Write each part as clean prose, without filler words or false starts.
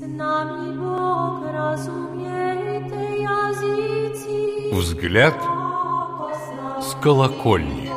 Взгляд с колокольни.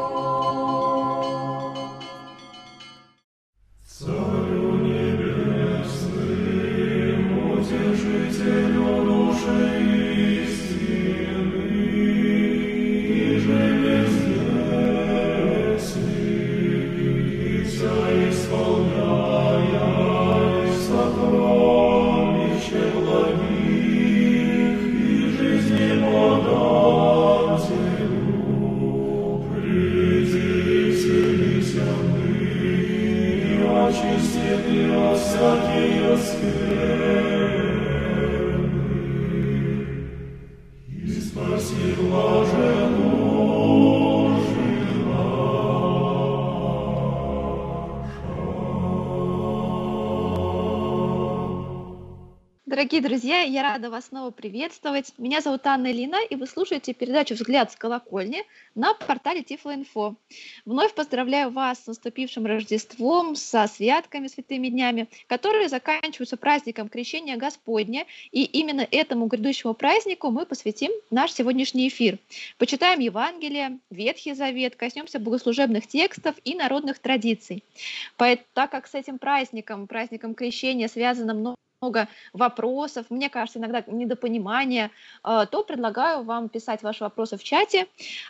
Дорогие друзья, я рада вас снова приветствовать. Меня зовут Анна Лина, и вы слушаете передачу «Взгляд с колокольни» на портале Тифло.Инфо. Вновь поздравляю вас с наступившим Рождеством, со святками, святыми днями, которые заканчиваются праздником Крещения Господня, и именно этому грядущему празднику мы посвятим наш сегодняшний эфир. Почитаем Евангелие, Ветхий Завет, коснемся богослужебных текстов и народных традиций. Так как с этим праздником Крещения связано много вопросов, мне кажется, иногда недопонимания, то предлагаю вам писать ваши вопросы в чате,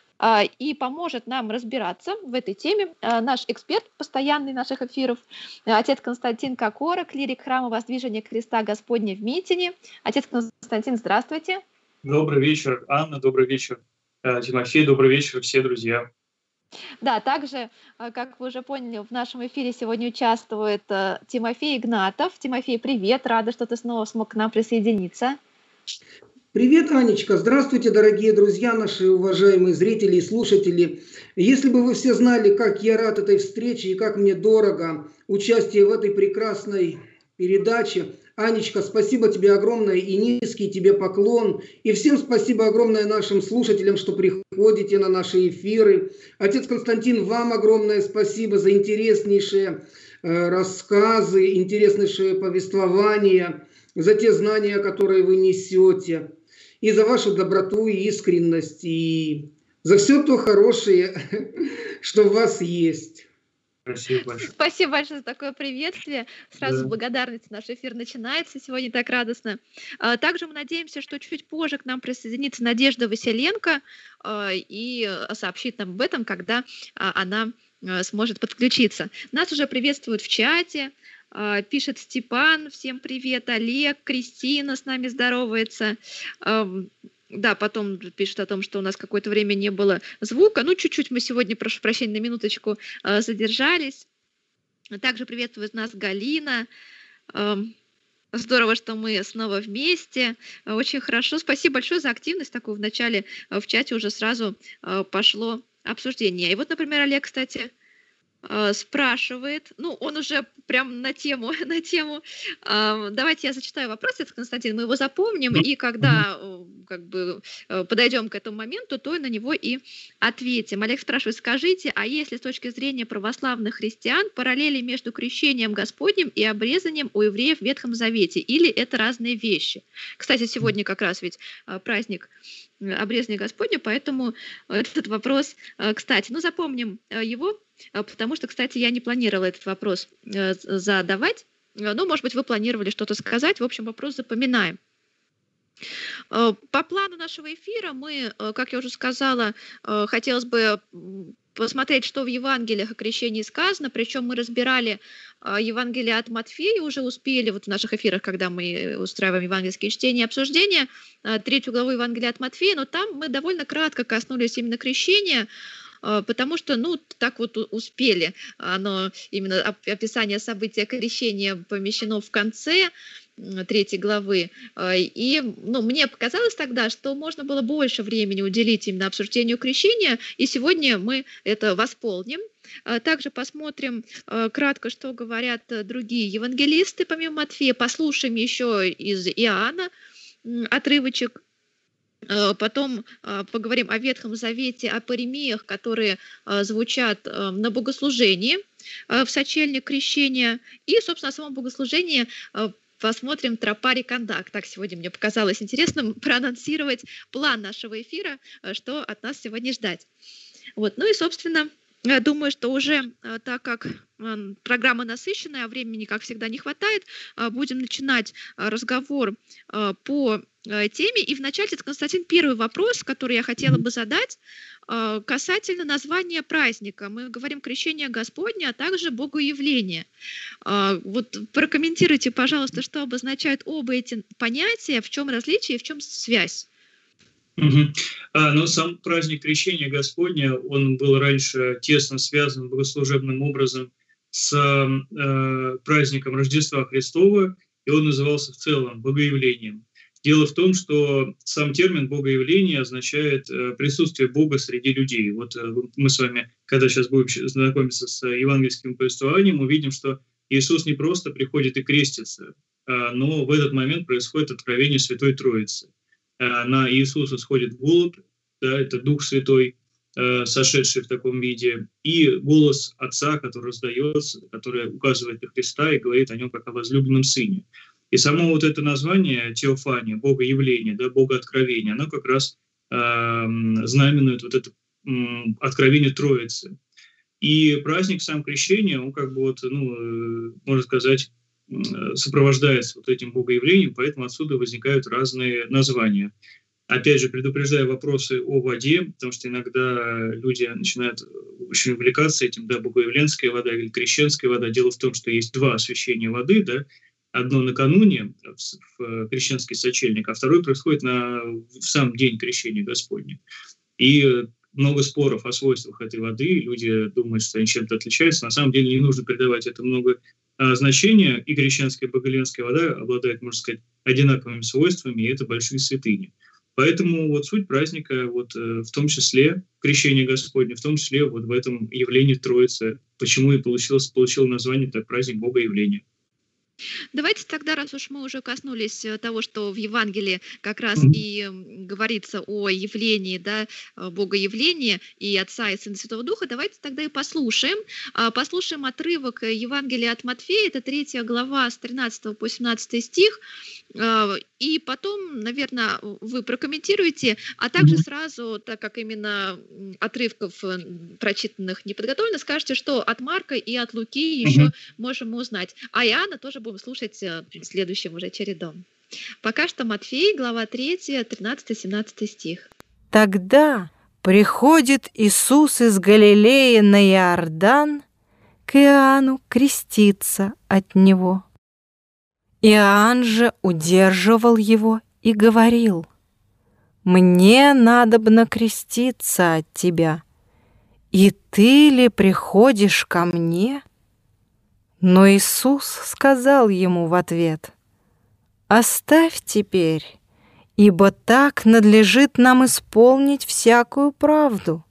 и поможет нам разбираться в этой теме наш эксперт, постоянный наших эфиров, отец Константин Кокора, клирик храма Воздвижения Креста Господня в Митине. Отец Константин, здравствуйте. Добрый вечер, Анна, добрый вечер, Тимофей, добрый вечер, все друзья. Да, также, как вы уже поняли, в нашем эфире сегодня участвует Тимофей Игнатов. Тимофей, привет, рада, что ты снова смог к нам присоединиться. Привет, Анечка. Здравствуйте, дорогие друзья, наши уважаемые зрители и слушатели. Если бы вы все знали, как я рад этой встрече и как мне дорого участие в этой прекрасной передаче. Анечка, спасибо тебе огромное и низкий тебе поклон. И всем спасибо огромное нашим слушателям, что приходите на наши эфиры. Отец Константин, вам огромное спасибо за интереснейшие рассказы, интереснейшие повествования, за те знания, которые вы несете, и за вашу доброту и искренность, и за все то хорошее, что в вас есть. Спасибо большое. Спасибо большое за такое приветствие. Сразу с благодарности наш эфир начинается. Сегодня так радостно. Также мы надеемся, что чуть позже к нам присоединится Надежда Василенко и сообщит нам об этом, когда она сможет подключиться. Нас уже приветствуют в чате. Пишет Степан, всем привет, Олег, Кристина с нами здоровается. Да, потом пишет о том, что у нас какое-то время не было звука. Ну, чуть-чуть мы сегодня, прошу прощения, на минуточку задержались. Также приветствует нас Галина. Здорово, что мы снова вместе. Очень хорошо. Спасибо большое за активность такую в начале. В чате уже сразу пошло обсуждение. И вот, например, Олег, кстати, спрашивает, ну, он уже прям на тему. Давайте я зачитаю вопрос, это Константин, мы его запомним, и когда подойдем к этому моменту, то на него и ответим. Олег спрашивает, скажите, а есть ли с точки зрения православных христиан параллели между крещением Господним и обрезанием у евреев в Ветхом Завете, или это разные вещи? Кстати, сегодня как раз ведь праздник обрезания Господня, поэтому этот вопрос, кстати, запомним его, потому что, кстати, я не планировала этот вопрос задавать, но, может быть, вы планировали что-то сказать, в общем, вопрос запоминаем. По плану нашего эфира мы, как я уже сказала, хотелось бы посмотреть, что в Евангелиях о крещении сказано, причем мы разбирали Евангелие от Матфея, уже успели вот в наших эфирах, когда мы устраиваем евангельские чтения и обсуждения, 3 главу Евангелия от Матфея, но там мы довольно кратко коснулись именно крещения, потому что, так вот успели. Оно, именно описание события крещения помещено в конце 3 главы. И мне показалось тогда, что можно было больше времени уделить именно обсуждению крещения, и сегодня мы это восполним. Также посмотрим кратко, что говорят другие евангелисты, помимо Матфея. Послушаем еще из Иоанна отрывочек. Потом поговорим о Ветхом Завете, о паремиях, которые звучат на богослужении в сочельник крещения. И, собственно, о самом богослужении посмотрим «Тропа Рекондак». Так сегодня мне показалось интересным проанонсировать план нашего эфира, что от нас сегодня ждать. Вот. Ну и, собственно, я думаю, что уже так как программа насыщенная, а времени, как всегда, не хватает, будем начинать разговор по теме. И вначале, Константин, первый вопрос, который я хотела бы задать, касательно названия праздника. Мы говорим «Крещение Господне», а также «Богоявление». Вот прокомментируйте, пожалуйста, что обозначают оба эти понятия, в чем различие и в чем связь. Ну, сам праздник Крещения Господня, он был раньше тесно связан богослужебным образом с праздником Рождества Христова, и он назывался в целом Богоявлением. Дело в том, что сам термин «богоявление» означает присутствие Бога среди людей. Вот мы с вами, когда сейчас будем знакомиться с евангельским повествованием, увидим, что Иисус не просто приходит и крестится, но в этот момент происходит откровение Святой Троицы. На Иисуса сходит голубь, да, это Дух Святой, сошедший в таком виде, и голос Отца, который раздается, который указывает на Христа и говорит о нем как о возлюбленном Сыне. И само вот это название теофания, Богоявление, да, Богооткровение, оно как раз знаменует вот это откровение Троицы. И праздник сам Крещения, он как бы вот, можно сказать, сопровождается вот этим богоявлением, поэтому отсюда возникают разные названия. Опять же, предупреждая вопросы о воде, потому что иногда люди начинают очень увлекаться этим, да, богоявленская вода или крещенская вода. Дело в том, что есть два освящения воды, да, одно накануне в крещенский сочельник, а второе происходит в сам день Крещения Господня. И много споров о свойствах этой воды, люди думают, что они чем-то отличаются. На самом деле не нужно придавать это много значения, и крещенская и богоявленская вода обладают, можно сказать, одинаковыми свойствами, и это большие святыни. Поэтому вот суть праздника, вот, в том числе Крещение Господне, в том числе вот в этом явлении Троицы, почему и получил название так праздник Богоявления. Давайте тогда, раз уж мы уже коснулись того, что в Евангелии как раз и говорится о явлении, да, Богоявлении и Отца и Сына Святого Духа, давайте тогда и послушаем. Послушаем отрывок Евангелия от Матфея, это 3 глава с 13 по 17 стих, и потом, наверное, вы прокомментируете, а также сразу, так как именно отрывков прочитанных не подготовлено, скажете, что от Марка и от Луки еще можем узнать. А Иоанна тоже будем слушать следующим уже чередом. Пока что Матфей, глава 3, 13-17 стих. Тогда приходит Иисус из Галилеи на Иордан к Иоанну креститься от него. Иоанн же удерживал его и говорил: «Мне надобно креститься от тебя, и ты ли приходишь ко мне?» Но Иисус сказал ему в ответ: «Оставь теперь, ибо так надлежит нам исполнить всякую правду».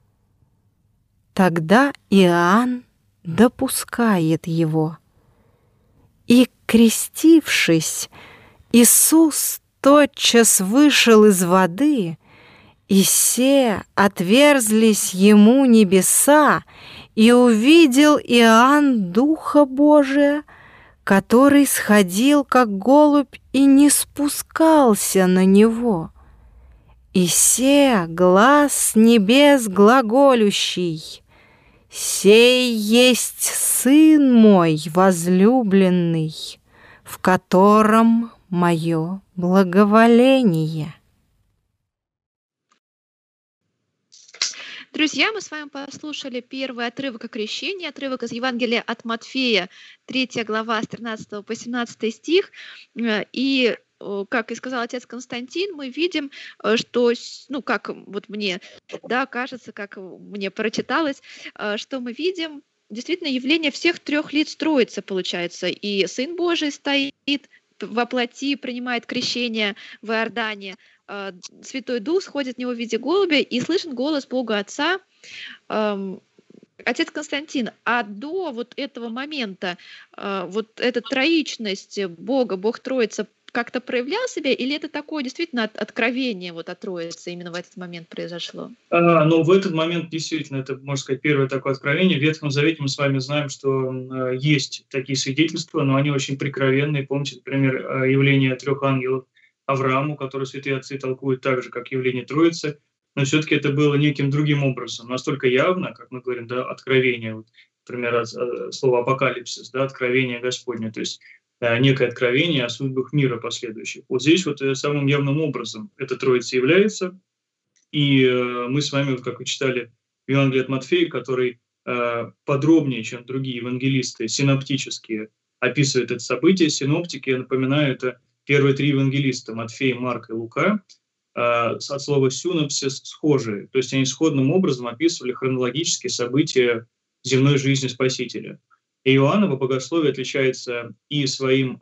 Тогда Иоанн допускает его. И, крестившись, Иисус тотчас вышел из воды, и се отверзлись ему небеса, и увидел Иоанн Духа Божия, который сходил, как голубь, и не спускался на него. И се глас с небес глаголющий: «Сей есть Сын мой возлюбленный, в котором мое благоволение». Друзья, мы с вами послушали первый отрывок о крещении, отрывок из Евангелия от Матфея, 3 глава с 13 по 17 стих. И, как и сказал отец Константин, мы видим, что, как вот мне, да, кажется, как мне прочиталось, что мы видим действительно явление всех трех лиц Троицы, получается. И Сын Божий стоит во плоти, принимает крещение в Иордане, Святой Дух сходит в него в виде голубя, и слышен голос Бога Отца. Отец Константин, а до вот этого момента вот эта троичность Бога, Бог Троица, как-то проявлял себя, или это такое действительно откровение вот от Троицы именно в этот момент произошло? Но в этот момент действительно это, можно сказать, первое такое откровение. В Ветхом Завете мы с вами знаем, что есть такие свидетельства, но они очень прикровенные. Помните, например, явление 3 ангелов Аврааму, которые святые отцы толкуют так же, как явление Троицы, но все-таки это было неким другим образом, настолько явно, как мы говорим, да, откровение, вот, например, слово апокалипсис, да, откровение Господне, то есть некое откровение о судьбах мира последующих. Вот здесь вот самым явным образом эта Троица является, и мы с вами, вот как вы читали в Евангелии от Матфея, который подробнее, чем другие евангелисты, синоптические, описывает это событие. Синоптики, я напоминаю, это первые 3 евангелиста, Матфей, Марк и Лука, от слова «синопсис» схожие, то есть они сходным образом описывали хронологические события земной жизни Спасителя. И Иоанново богословие отличается и своим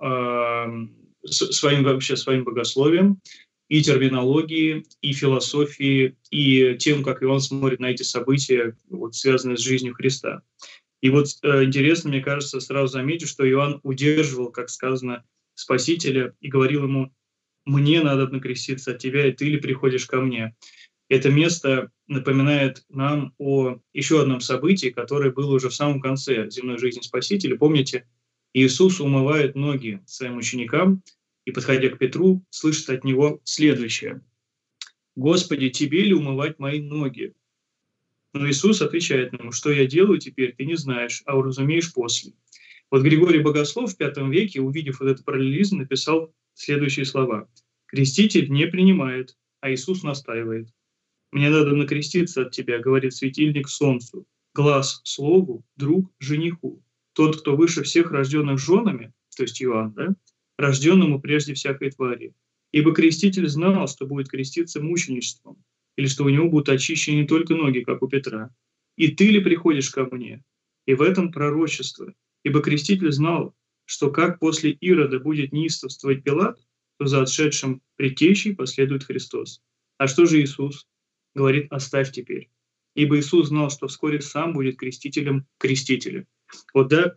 богословием, и терминологией, и философией, и тем, как Иоанн смотрит на эти события, вот, связанные с жизнью Христа. И вот интересно, мне кажется, сразу заметить, что Иоанн удерживал, как сказано, Спасителя и говорил ему: «Мне надо креститься от тебя, и ты ли приходишь ко мне?» Это место напоминает нам о еще одном событии, которое было уже в самом конце земной жизни Спасителя. Помните, Иисус умывает ноги своим ученикам и, подходя к Петру, слышит от него следующее: «Господи, тебе ли умывать мои ноги?» Но Иисус отвечает ему: «Что я делаю теперь, ты не знаешь, а уразумеешь после». Вот Григорий Богослов в V веке, увидев вот этот параллелизм, написал следующие слова: «Креститель не принимает, а Иисус настаивает. Мне надо накреститься от тебя, говорит светильник солнцу, глаз слову, друг жениху. Тот, кто выше всех рожденных женами, то есть Иоанн, да, рожденному прежде всякой твари. Ибо креститель знал, что будет креститься мученичеством, или что у него будут очищены не только ноги, как у Петра. И ты ли приходишь ко мне? И в этом пророчество. Ибо креститель знал, что как после Ирода будет неистовствовать Пилат, то за отшедшим предтечей последует Христос. А что же Иисус? Говорит: оставь теперь. Ибо Иисус знал, что вскоре сам будет крестителем крестителя. Вот, да,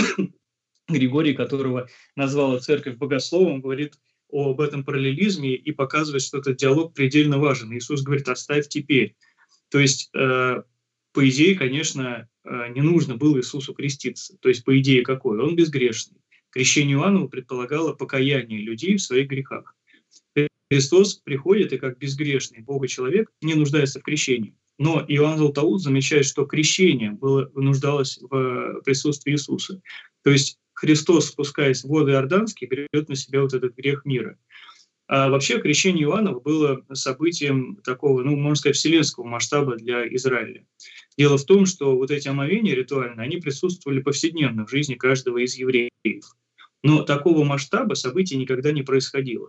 Григорий, которого назвала церковь богословом, говорит об этом параллелизме и показывает, что этот диалог предельно важен. Иисус говорит: оставь теперь. То есть, по идее, конечно, не нужно было Иисусу креститься. То есть, по идее, какой? Он безгрешный. Крещение Иоаннова предполагало покаяние людей в своих грехах. Христос приходит и как безгрешный Бога-человек не нуждается в крещении. Но Иоанн Златоуст замечает, что крещение нуждалось в присутствии Иисуса. То есть Христос, спускаясь в воды Иорданские, берет на себя вот этот грех мира. А вообще крещение Иоаннова было событием такого, можно сказать, вселенского масштаба для Израиля. Дело в том, что вот эти омовения ритуальные, они присутствовали повседневно в жизни каждого из евреев. Но такого масштаба событий никогда не происходило.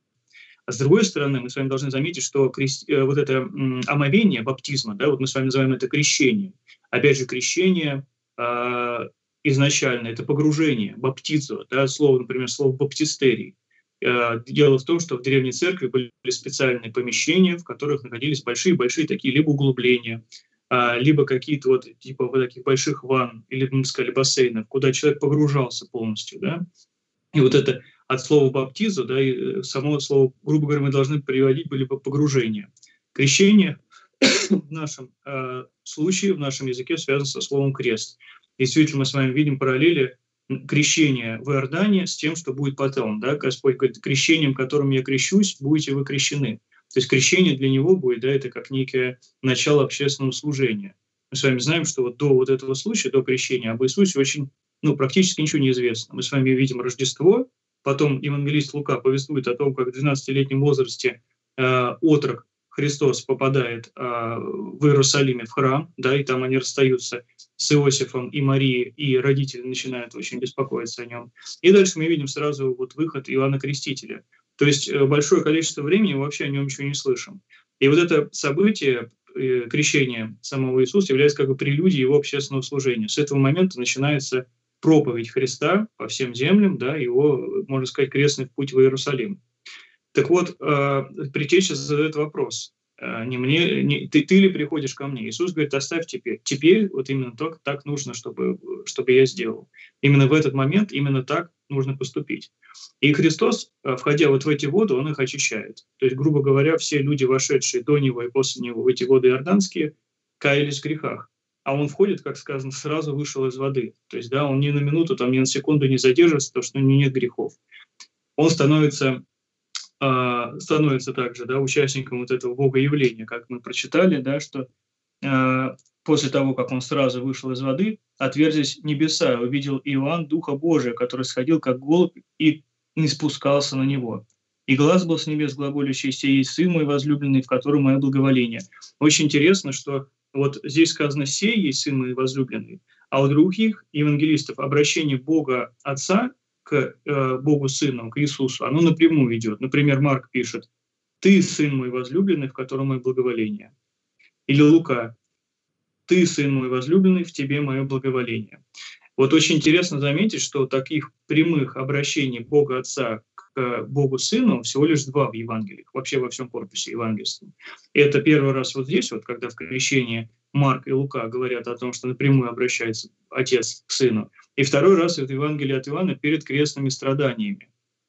А с другой стороны, мы с вами должны заметить, что вот это омовение баптизма, да, вот мы с вами называем это крещение. Опять же, крещение изначально это погружение, баптизо, да, слово, например, слово баптистерий. Дело в том, что в Древней Церкви были специальные помещения, в которых находились большие-большие такие либо углубления, либо какие-то вот типа вот таких больших ванн, или, мы сказали, бассейнов, куда человек погружался полностью, да. И вот это от слова «баптизо», да, и само слово, грубо говоря, мы должны переводить были бы «погружение». Крещение в нашем случае, в нашем языке связано со словом «крест». Действительно, мы с вами видим параллели крещения в Иордане с тем, что будет потом. Да? Господь говорит: крещением, которым я крещусь, будете вы крещены. То есть крещение для него будет, да, это как некое начало общественного служения. Мы с вами знаем, что вот до вот этого случая, до крещения, об Иисусе очень, практически ничего не известно. Мы с вами видим Рождество, потом евангелист Лука повествует о том, как в 12-летнем возрасте отрок Христос попадает в Иерусалиме в храм, да, и там они расстаются с Иосифом и Марией, и родители начинают очень беспокоиться о нем. И дальше мы видим сразу вот выход Иоанна Крестителя. То есть большое количество времени мы вообще о нем ничего не слышим. И вот это событие, крещение самого Иисуса, является как бы прелюдией его общественного служения. С этого момента начинается проповедь Христа по всем землям, да, его, можно сказать, крестный путь в Иерусалим. Так вот, предтеча задает вопрос: не мне, ты ли приходишь ко мне? Иисус говорит, оставь теперь. Теперь вот именно так нужно, чтобы я сделал. Именно в этот момент, именно так нужно поступить. И Христос, входя вот в эти воды, Он их очищает. То есть, грубо говоря, все люди, вошедшие до Него и после Него в эти воды иорданские, каялись в грехах. А Он входит, как сказано, сразу вышел из воды. То есть, да, Он ни на минуту, там, ни на секунду не задерживается, потому что у него нет грехов. Он становится также, да, участником вот этого богоявления, как мы прочитали, да, что после того, как он сразу вышел из воды, отверзись небеса, увидел Иоанн Духа Божия, который сходил как голубь и не спускался на него. И глаз был с небес глаголющий, сей есть Сын мой возлюбленный, в котором мое благоволение. Очень интересно, что вот здесь сказано «сей есть Сын мой возлюбленный», а у других евангелистов обращение Бога Отца к Богу Сыну, к Иисусу, оно напрямую идет. Например, Марк пишет «Ты, Сын мой возлюбленный, в котором мое благоволение». Или Лука «Ты, Сын мой возлюбленный, в тебе мое благоволение». Вот очень интересно заметить, что таких прямых обращений Бога Отца к Богу Сыну всего лишь 2 в Евангелиях, вообще во всем корпусе евангельском. И это первый раз вот здесь, вот, когда в крещении Марк и Лука говорят о том, что напрямую обращается Отец к Сыну. И второй раз это Евангелие от Иоанна перед крестными страданиями.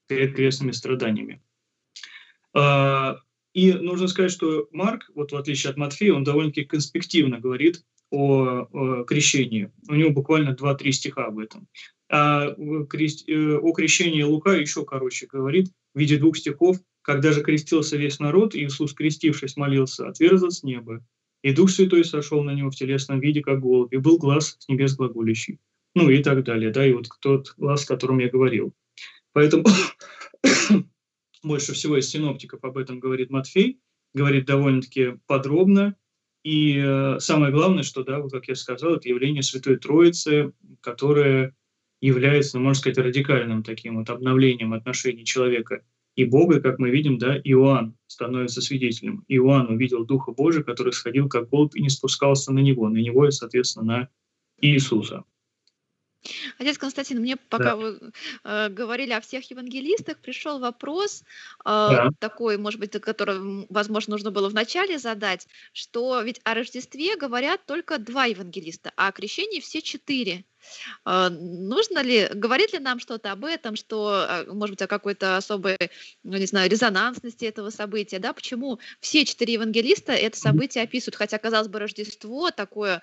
И нужно сказать, что Марк, вот в отличие от Матфея, он довольно-таки конспективно говорит о крещении. У него буквально 2-3 стиха об этом. А о крещении Лука еще короче говорит в виде 2 стихов. «Когда же крестился весь народ, Иисус, крестившись, молился, отверзлось с неба, и Дух Святой сошел на него в телесном виде, как голубь, и был глас с небес глаголющий». Ну и так далее, да, и вот тот глас, о котором я говорил. Поэтому больше всего из синоптиков об этом говорит Матфей, говорит довольно-таки подробно. И самое главное, что, да, вот как я сказал, это явление Святой Троицы, которое является, ну, можно сказать, радикальным таким вот обновлением отношений человека и Бога. Как мы видим, да, Иоанн становится свидетелем. Иоанн увидел Духа Божия, который сходил как голубь и не спускался на него и, соответственно, на Иисуса. Отец Константин, мне пока вы говорили о всех евангелистах, пришел вопрос такой, может быть, который, возможно, нужно было вначале задать, что ведь о Рождестве говорят только 2 евангелиста, а о крещении все 4. Нужно ли, говорит ли нам что-то об этом, что, может быть, о какой-то особой, ну, не знаю, резонансности этого события, да? Почему все 4 евангелиста это событие описывают, хотя, казалось бы, Рождество такое,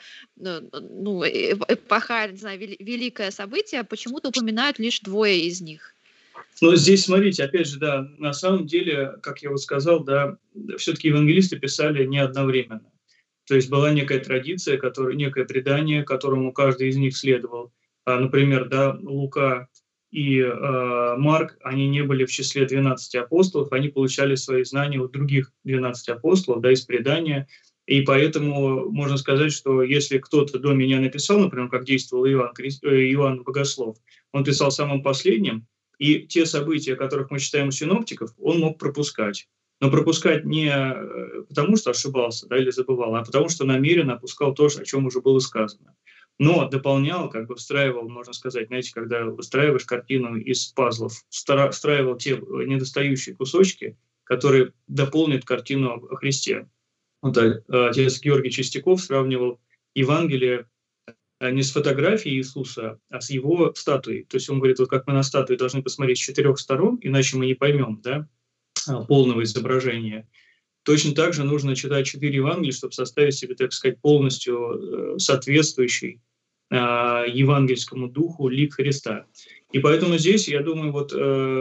ну, эпохальное, не знаю, великое событие, почему-то упоминают лишь 2 из них? Но здесь, смотрите, опять же, да, на самом деле, как я вот сказал, да, все-таки евангелисты писали не одновременно. То есть была некая традиция, некое предание, которому каждый из них следовал. Например, да, Лука и Марк, они не были в числе 12 апостолов, они получали свои знания от других 12 апостолов, да, из предания. И поэтому можно сказать, что если кто-то до меня написал, например, как действовал Иоанн Богослов, он писал самым последним, и те события, о которых мы читаем у синоптиков, он мог пропускать. Но пропускать не потому, что ошибался, да, или забывал, а потому, что намеренно опускал то, о чем уже было сказано. Но дополнял, как бы встраивал, можно сказать, знаете, когда выстраиваешь картину из пазлов, встраивал те недостающие кусочки, которые дополнят картину о Христе. Вот отец Георгий Чистяков сравнивал Евангелие не с фотографией Иисуса, а с его статуей. То есть он говорит, вот как мы на статуе должны посмотреть с 4 сторон, иначе мы не поймем, да, полного изображения. Точно так же нужно читать 4 Евангелия, чтобы составить себе, так сказать, полностью соответствующий евангельскому духу лик Христа. И поэтому здесь, я думаю, вот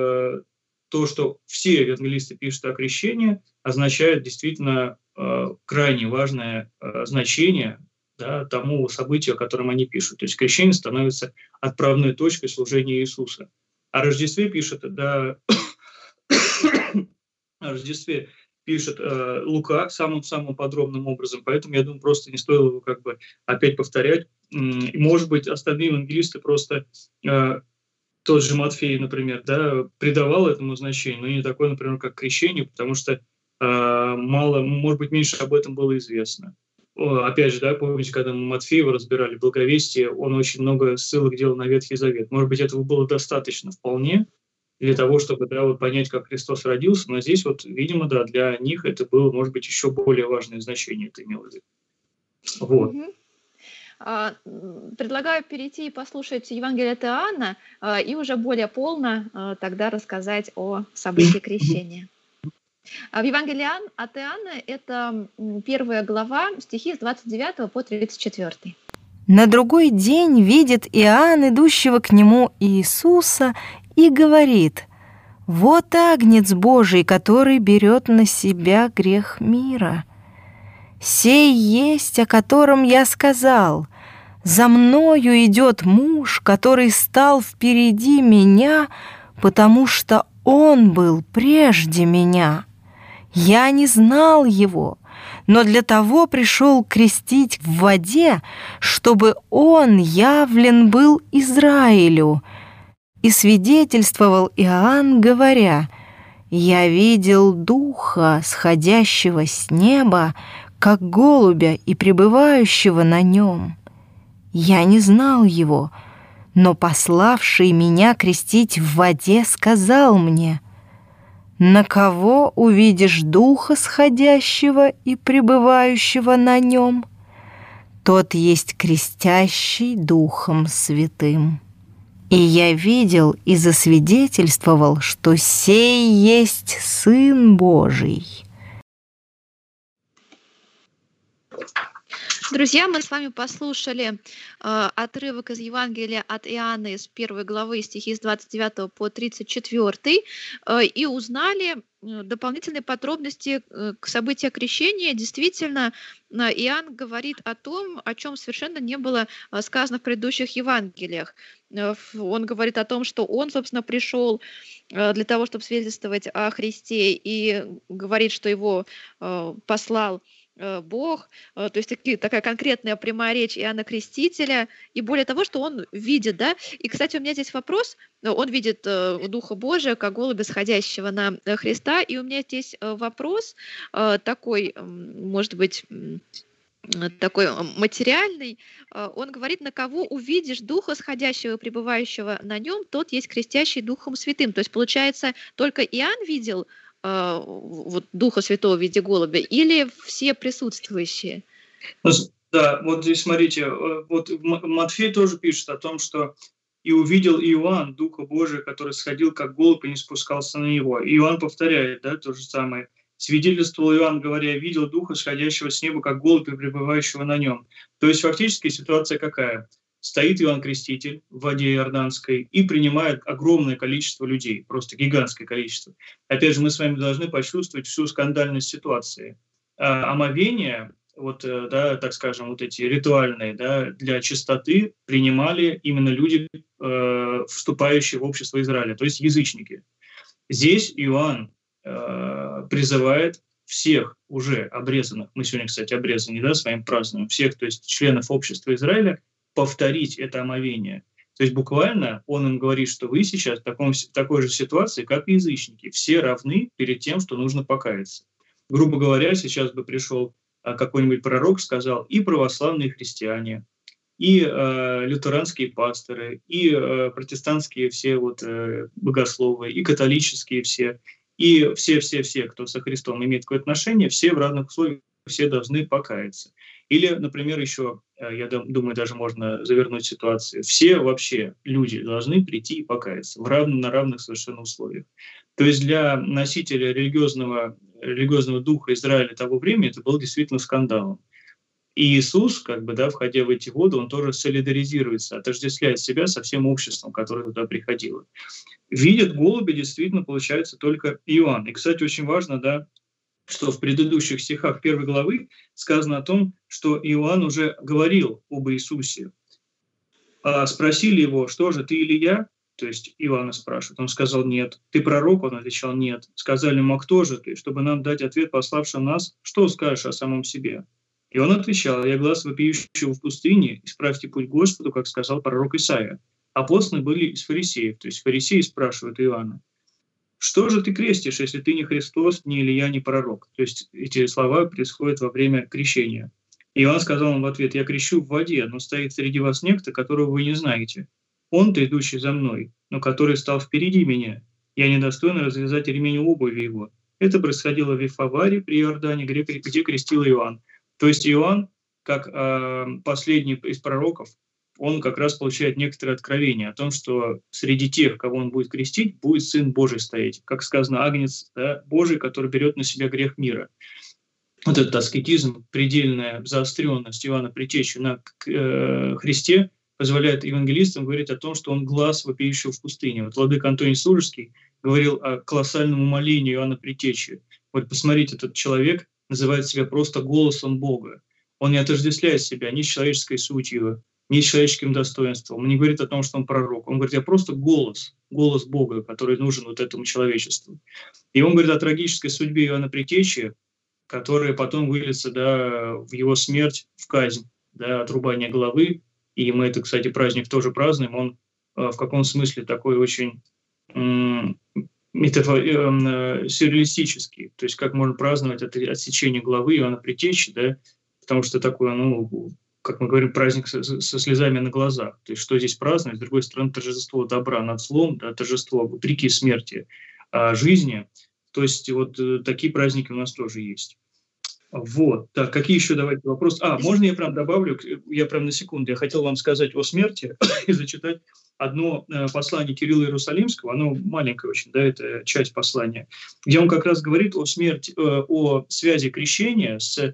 то, что все евангелисты пишут о крещении, означает действительно крайне важное значение, да, тому событию, о котором они пишут. То есть крещение становится отправной точкой служения Иисуса. О Рождестве пишет, да, о Рождестве пишет Лука самым-самым подробным образом, поэтому, я думаю, просто не стоило его как бы опять повторять. Может быть, остальные евангелисты просто, тот же Матфей, например, да, придавал этому значение, но не такое, например, как крещение, потому что мало, может быть, меньше об этом было известно. Опять же, да, помните, когда мы Матфеева разбирали благовестие, он очень много ссылок делал на Ветхий Завет. Может быть, этого было достаточно вполне, для того, чтобы, да, вот понять, как Христос родился. Но здесь вот, видимо, да, для них это было, может быть, еще более важное значение это имело в виду. Вот. Предлагаю перейти и послушать Евангелие от Иоанна и уже более полно тогда рассказать о событии крещения. В Евангелии от Иоанна это 1 глава, стихи с 29 по 34. На другой день видит Иоанн, идущего к нему Иисуса, и говорит: «Вот Агнец Божий, который берет на себя грех мира. Сей есть, о котором я сказал: за мною идет муж, который стал впереди меня, потому что он был прежде меня. Я не знал его, но для того пришел крестить в воде, чтобы он явлен был Израилю». И свидетельствовал Иоанн, говоря: «Я видел Духа, сходящего с неба, как голубя и пребывающего на нем. Я не знал его, но пославший меня крестить в воде сказал мне: на кого увидишь Духа сходящего и пребывающего на нем, тот есть крестящий Духом Святым. И я видел и засвидетельствовал, что сей есть Сын Божий». Друзья, мы с вами послушали отрывок из Евангелия от Иоанна из 1 главы, стихи с 29 по 34, и узнали дополнительные подробности к событию крещения. Действительно, Иоанн говорит о том, о чем совершенно не было сказано в предыдущих Евангелиях. Он говорит о том, что он, собственно, пришел для того, чтобы свидетельствовать о Христе, и говорит, что его послал Бог, то есть такая конкретная прямая речь Иоанна Крестителя, и более того, что он видит, да, и, кстати, у меня здесь вопрос, он видит Духа Божия, как голубя, сходящего на Христа, и у меня здесь вопрос такой, может быть, такой материальный, он говорит: на кого увидишь Духа сходящего и пребывающего на нем, тот есть крестящий Духом Святым. То есть, получается, только Иоанн видел вот Духа Святого в виде голубя, или все присутствующие? Да, вот здесь смотрите, вот Матфей тоже пишет о том, что «и увидел Иоанн Духа Божия, который сходил как голубь и не спускался на него». И Иоанн повторяет, да, то же самое. «Свидетельствовал Иоанн, говоря: видел Духа, сходящего с неба, как голубь и пребывающего на нем». То есть фактически ситуация какая? Стоит Иоанн Креститель в воде Иорданской и принимает огромное количество людей, просто гигантское количество. Опять же, мы с вами должны почувствовать всю скандальность ситуации. Омовение, вот, да, так скажем, вот эти ритуальные, да, для чистоты принимали именно люди, вступающие в общество Израиля, то есть язычники. Здесь Иоанн призывает всех уже обрезанных, мы сегодня, кстати, обрезаны, да, с вами празднуем, всех, то есть членов общества Израиля, повторить это омовение. То есть буквально он им говорит, что вы сейчас в такой же ситуации, как и язычники. Все равны перед тем, что нужно покаяться. Грубо говоря, сейчас бы пришел какой-нибудь пророк, сказал: и православные христиане, и лютеранские пасторы, и протестантские все вот богословы, и католические все, и все, кто со Христом имеет какое-то отношение, все в разных условиях, все должны покаяться. Или, например, еще, я думаю, даже можно завернуть ситуацию, все вообще люди должны прийти и покаяться на равных совершенно условиях. То есть для носителя религиозного духа Израиля того времени это было действительно скандалом. И Иисус, как бы, да, входя в эти воды, он тоже солидаризируется, отождествляет себя со всем обществом, которое туда приходило. Видит голубя действительно, получается, только Иоанн. И, кстати, очень важно, да, что в предыдущих стихах 1 главы сказано о том, что Иоанн уже говорил об Иисусе. Спросили его: что же, ты Илия? То есть Иоанна спрашивают. Он сказал: нет. Ты пророк? Он отвечал: нет. Сказали ему: а кто же ты? Чтобы нам дать ответ пославшим нас, что скажешь о самом себе? И он отвечал: я глас вопиющего в пустыне, исправьте путь Господу, как сказал пророк Исаия. А посланы были из фарисеев. То есть фарисеи спрашивают Иоанна: что же ты крестишь, если ты не Христос, не Илия, не пророк? То есть эти слова происходят во время крещения. И Иоанн сказал им в ответ: я крещу в воде, но стоит среди вас некто, которого вы не знаете. Он-то, идущий за мной, но который стал впереди меня. я недостоин развязать ремень обуви его. Это происходило в Вифаваре при Иордане, где крестил Иоанн. То есть Иоанн, как последний из пророков, он как раз получает некоторое откровение о том, что среди тех, кого он будет крестить, будет Сын Божий стоять. Как сказано, агнец, да, Божий, который берет на себя грех мира. Вот этот аскетизм, предельная заостренность Иоанна Предтечи на Христе позволяет евангелистам говорить о том, что он глас вопиющего в пустыне. Вот владыка Антоний Суздальский говорил о колоссальном умолении Иоанна Предтечи. Вот посмотрите, этот человек называет себя просто голосом Бога. Он не отождествляет себя ни с человеческой сутью, ни с человеческим достоинством. Он не говорит о том, что он пророк. Он говорит, я просто голос Бога, который нужен вот этому человечеству. И он говорит о трагической судьбе Иоанна Предтечи, которая потом выльется, да, в его смерть, в казнь, да, отрубание головы. И мы это, кстати, праздник тоже празднуем. Он в каком смысле такой очень сюрреалистический. То есть как можно праздновать отсечение головы Иоанна Предтечи, да, потому что такое, ну, как мы говорим, праздник со слезами на глазах. То есть что здесь праздновать? С другой стороны, торжество добра над злом, да, торжество вопреки смерти жизни. То есть вот такие праздники у нас тоже есть. Вот. Так, какие еще давайте вопросы? Можно я прям добавлю? Я прям на секунду. Я хотел вам сказать о смерти и зачитать одно послание Кирилла Иерусалимского. Оно маленькое очень, да, это часть послания, где он как раз говорит о смерти, о связи крещения со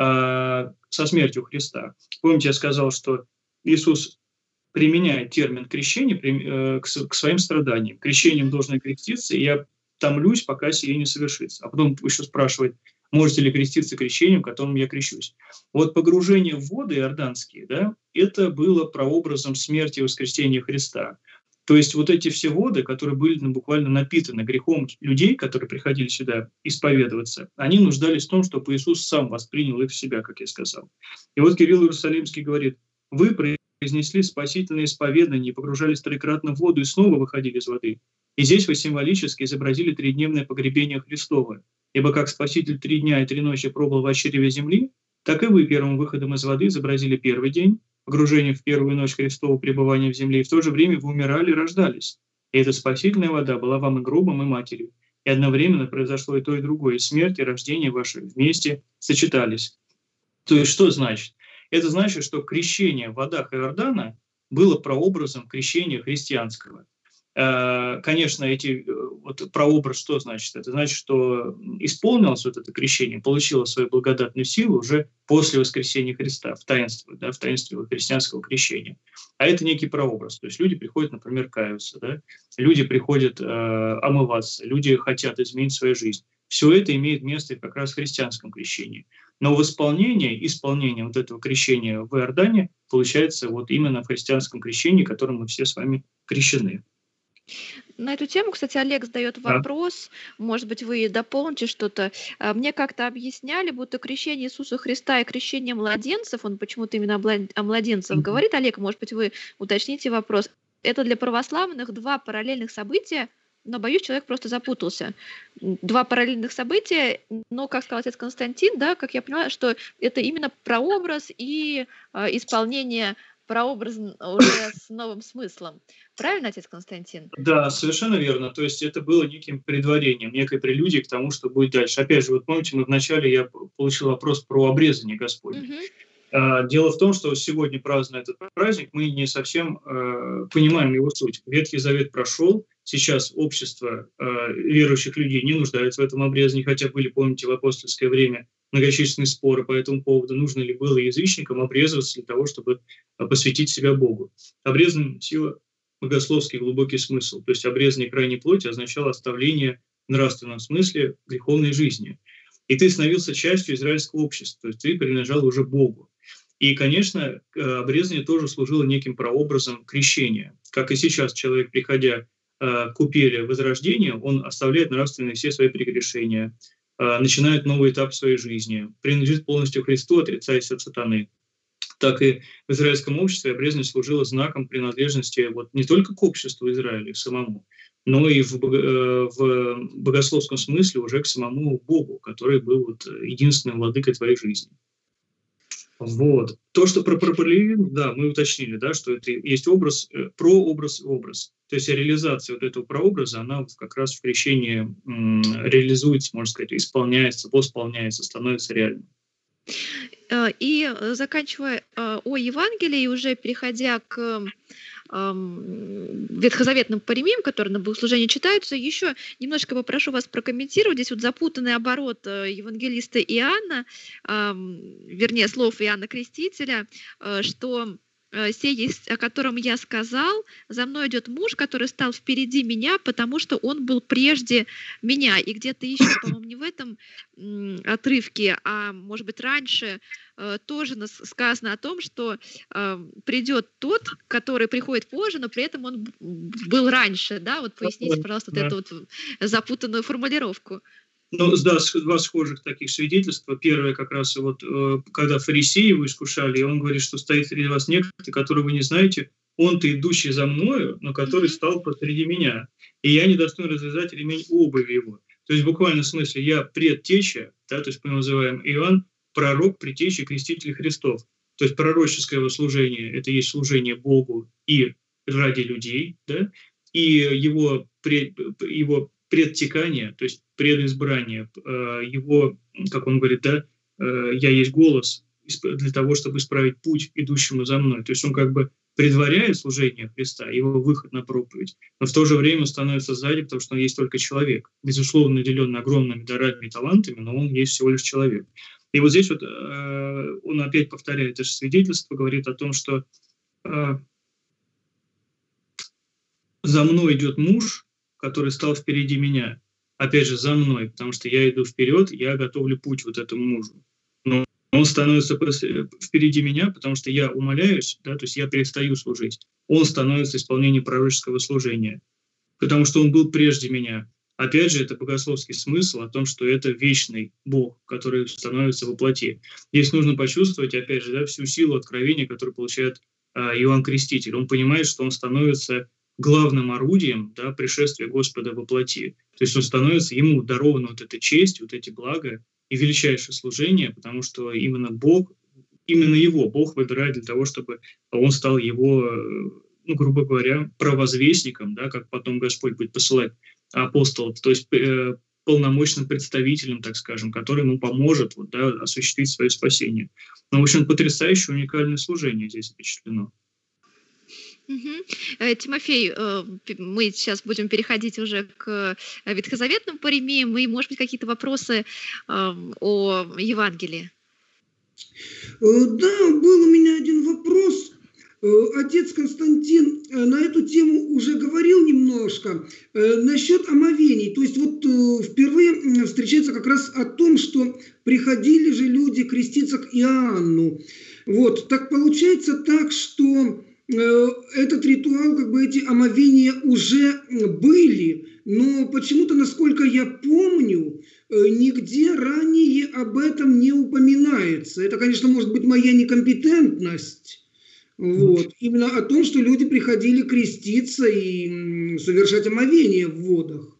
смертью Христа. Помните, я сказал, что Иисус применяет термин крещение к своим страданиям. Крещением должен креститься, и я томлюсь, пока сие не совершится. А потом еще спрашивает, можете ли креститься крещением, которым я крещусь. Вот погружение в воды иорданские, да, это было прообразом смерти и воскресения Христа. То есть вот эти все воды, которые были буквально напитаны грехом людей, которые приходили сюда исповедоваться, они нуждались в том, чтобы Иисус сам воспринял их в себя, как я сказал. И вот Кирилл Иерусалимский говорит, вы произнесли спасительное исповедание, погружались трикратно в воду и снова выходили из воды. И здесь вы символически изобразили тридневное погребение Христово. Ибо как Спаситель 3 дня и 3 ночи пробыл в чреве земли, так и вы первым выходом из воды изобразили первый день, погружение в первую ночь Христова пребывания в земле, и в то же время вы умирали и рождались. И эта спасительная вода была вам и гробом, и матерью. И одновременно произошло и то, и другое, и смерть, и рождение ваши вместе сочетались. То есть что значит? Это значит, что крещение в водах Иордана было прообразом крещения христианского. Конечно, вот прообраз что значит? Это значит, что исполнилось вот это крещение, получило свою благодатную силу уже после воскресения Христа в таинстве, да, в таинстве христианского крещения. А это некий прообраз. То есть люди приходят, например, каяться, да? Люди приходят омываться, люди хотят изменить свою жизнь. Все это имеет место как раз в христианском крещении. Но в исполнение вот этого крещения в Иордане получается вот именно в христианском крещении, которым мы все с вами крещены. На эту тему, кстати, Олег задает вопрос, может быть, вы дополните что-то. Мне как-то объясняли, будто крещение Иисуса Христа и крещение младенцев, он почему-то именно о младенцах говорит. Олег, может быть, вы уточните вопрос. Это для православных два параллельных события, но, боюсь, человек просто запутался. Два параллельных события, но, как сказал отец Константин, да, как я поняла, что это именно прообраз и исполнение прообраз уже с новым смыслом. Правильно, отец Константин? Да, совершенно верно. То есть это было неким предварением, некой прелюдией к тому, что будет дальше. Опять же, вот помните, вначале я получил вопрос про обрезание Господне. Дело в том, что сегодня, празднуя этот праздник, мы не совсем понимаем его суть. Ветхий Завет прошел, сейчас общество верующих людей не нуждается в этом обрезании, хотя были, помните, в апостольское время многочисленные споры по этому поводу, нужно ли было язычникам обрезываться для того, чтобы посвятить себя Богу. Обрезание носило богословский глубокий смысл, то есть обрезание крайней плоти означало оставление в нравственном смысле греховной жизни. И ты становился частью израильского общества, то есть ты принадлежал уже Богу. И, конечно, обрезание тоже служило неким прообразом крещения. Как и сейчас человек, приходя к купели возрождения, он оставляет нравственные все свои прегрешения, начинает новый этап своей жизни, принадлежит полностью Христу, отрицаясь от сатаны. Так и в израильском обществе обрезание служило знаком принадлежности вот не только к обществу Израиля самому, но и в богословском смысле уже к самому Богу, который был вот единственным владыкой твоей жизни. Вот. То, что про параллелизм, да, мы уточнили, да, что это есть образ, прообраз и образ. То есть реализация вот этого прообраза, она как раз в крещении реализуется, можно сказать, исполняется, восполняется, становится реальным. И заканчивая о Евангелии, уже переходя к ветхозаветным паримим, которые на богослужении читаются, еще немножко попрошу вас прокомментировать. Здесь вот запутанный оборот евангелиста Иоанна, вернее, слов Иоанна Крестителя, что «сей есть, о котором я сказал, за мной идет муж, который стал впереди меня, потому что он был прежде меня». И где-то еще, по-моему, не в этом отрывке, а может быть раньше, тоже сказано о том, что придет тот, который приходит позже, но при этом он был раньше. Да? Вот поясните, пожалуйста, вот эту вот запутанную формулировку. Ну, да, два схожих таких свидетельства. Первое, как раз вот, когда фарисеи его искушали, и он говорит, что стоит среди вас некто, который вы не знаете, он-то идущий за мною, но который стал посреди меня. И я не достоин развязать ремень обуви его. То есть в буквальном смысле я предтеча, да, то есть мы называем Иоанн, пророк, предтеча, креститель Христов. То есть пророческое его служение – это есть служение Богу и ради людей, да, и его предтекание, то есть предизбрание, его, как он говорит, да, я есть голос для того, чтобы исправить путь идущему за мной. То есть он как бы предваряет служение Христа, его выход на проповедь, но в то же время он становится сзади, потому что он есть только человек, безусловно, наделенный огромными дарами и талантами, но он есть всего лишь человек. И вот здесь вот он опять повторяет это же свидетельство, говорит о том, что за мной идет муж, который стал впереди меня. Опять же, за мной, потому что я иду вперед, я готовлю путь вот этому мужу. Но он становится впереди меня, потому что я умоляюсь, да, то есть я перестаю служить. Он становится исполнением пророческого служения, потому что он был прежде меня. Опять же, это богословский смысл о том, что это вечный Бог, который становится во плоти. Здесь нужно почувствовать, опять же, да, всю силу откровения, которую получает Иоанн Креститель. Он понимает, что он становится главным орудием, да, пришествия Господа во плоти. То есть он становится, ему дарована вот эта честь, вот эти блага и величайшее служение, потому что именно Бог, именно его Бог выбирает для того, чтобы он стал его, ну, грубо говоря, провозвестником, да, как потом Господь будет посылать апостолов, то есть полномочным представителем, так скажем, который ему поможет вот, да, осуществить свое спасение. Но, в общем, потрясающее, уникальное служение здесь запечатлено. Тимофей, мы сейчас будем переходить уже к ветхозаветным паримиям, и, может быть, какие-то вопросы о Евангелии? Да, был у меня один вопрос. Отец Константин на эту тему уже говорил немножко насчет омовений. То есть вот впервые встречается как раз о том, что приходили же люди креститься к Иоанну. Вот, так получается так, что этот ритуал, как бы эти омовения уже были, но почему-то, насколько я помню, нигде ранее об этом не упоминается. Это, конечно, может быть моя некомпетентность. Вот. Именно о том, что люди приходили креститься и совершать омовение в водах.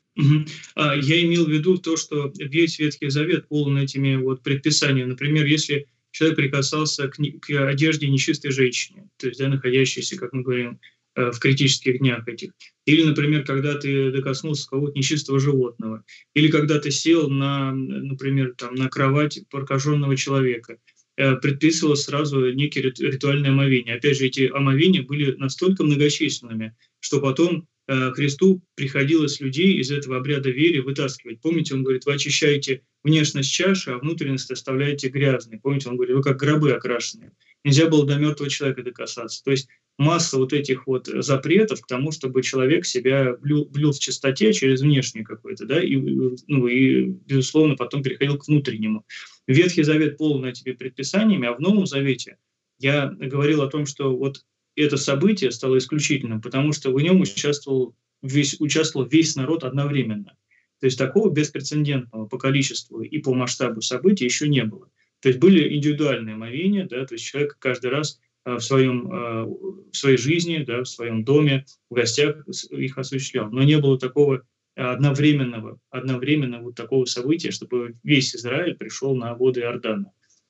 Я имел в виду то, что весь Ветхий Завет полон этими вот предписаниями. Например, если человек прикасался к одежде нечистой женщины, то есть, да, находящейся, как мы говорим, в критических днях этих. Или, например, когда ты докоснулся кого-то нечистого животного. Или когда ты сел на, например, там, на кровать прокаженного человека. Предписывалось сразу некие ритуальные омовения. Опять же, эти омовения были настолько многочисленными, что потом Христу приходилось людей из этого обряда веры вытаскивать. Помните, он говорит, вы очищаете внешность чаши, а внутренность оставляете грязной. Помните, он говорит, вы как гробы окрашенные. Нельзя было до мертвого человека докасаться. То есть масса вот этих вот запретов к тому, чтобы человек себя блюл в чистоте через внешнее какое-то, да, и, ну, и, безусловно, потом переходил к внутреннему. Ветхий Завет полон этими предписаниями, а в Новом Завете я говорил о том, что вот это событие стало исключительным, потому что в нем участвовал весь народ одновременно. То есть такого беспрецедентного по количеству и по масштабу событий еще не было. То есть были индивидуальные омовения, да, то есть человек каждый раз в своей жизни, да, в своем доме, в гостях их осуществлял. Но не было такого одновременного вот такого события, чтобы весь Израиль пришел на воды Иордана.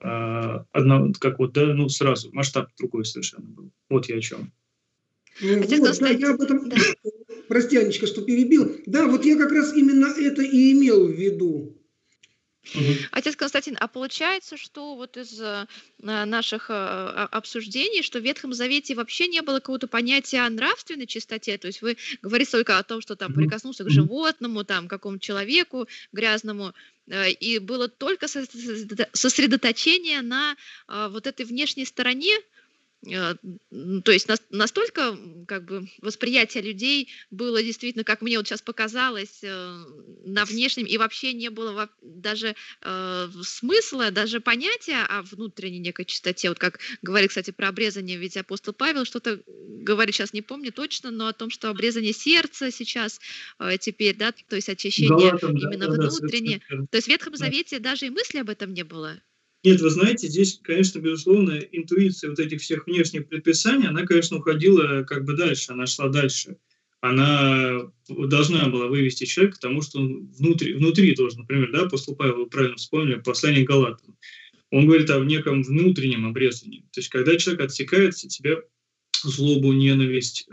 сразу, масштаб другой совершенно был. Вот я о чем. Отец Вот, да, Константин, я об этом... да. Прости, Анечка, что перебил. Да, вот я как раз именно это и имел в виду. Отец Константин, а получается, что вот из наших обсуждений, что в Ветхом Завете вообще не было какого-то понятия о нравственной чистоте, то есть вы говорите только о том, что там прикоснулся к животному, там, к какому-то человеку грязному, и было только сосредоточение на вот этой внешней стороне. То есть настолько как бы восприятие людей было действительно, как мне вот сейчас показалось, на внешнем, и вообще не было даже смысла, даже понятия о внутренней некой чистоте. Вот как говорит, кстати, про обрезание, ведь апостол Павел что-то говорит, сейчас не помню точно, но о том, что обрезание сердца сейчас теперь, да, то есть очищение Галатам, именно внутреннее. То есть в Ветхом Завете даже и мысли об этом не было. Нет, вы знаете, здесь, конечно, безусловно, интуиция вот этих всех внешних предписаний, она, конечно, уходила как бы дальше, она шла дальше. Она должна была вывести человека к тому, что он внутри должен, например, да, апостол Павел, вы правильно вспомнили, послание к Галатам. Он говорит о неком внутреннем обрезании. То есть, когда человек отсекает от себя злобу, ненависть,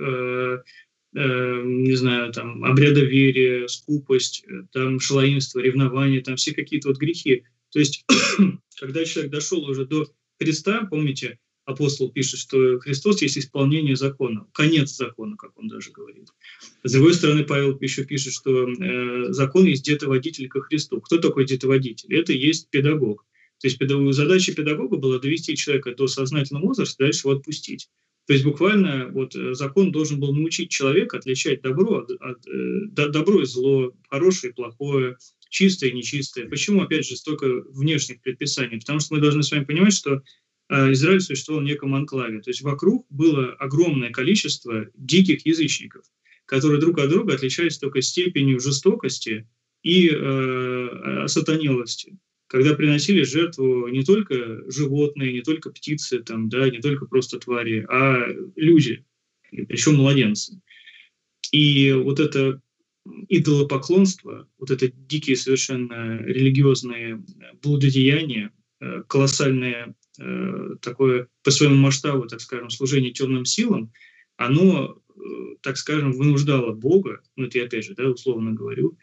не знаю, там, обрядоверие, скупость, там, шелоимство, ревнование, там, все какие-то вот грехи. То есть, когда человек дошел уже до Христа, помните, апостол пишет, что Христос есть исполнение закона, конец закона, как он даже говорит. С другой стороны, Павел еще пишет, что закон есть детоводитель ко Христу. Кто такой детоводитель? Это и есть педагог. То есть задача педагога была довести человека до сознательного возраста, дальше его отпустить. То есть буквально вот закон должен был научить человека отличать добро и зло, хорошее и плохое, чистое и нечистое. Почему, опять же, столько внешних предписаний? Потому что мы должны с вами понимать, что Израиль существовал в неком анклаве. То есть вокруг было огромное количество диких язычников, которые друг от друга отличались только степенью жестокости и осатанелости. Когда приносили жертву не только животные, не только птицы, там, да, не только просто твари, а люди, причем младенцы. И вот это идолопоклонство, вот это дикие совершенно религиозные блудодеяния, колоссальное такое по своему масштабу, так скажем, служение темным силам, оно, так скажем, вынуждало Бога, ну это я опять же, да, условно говорю,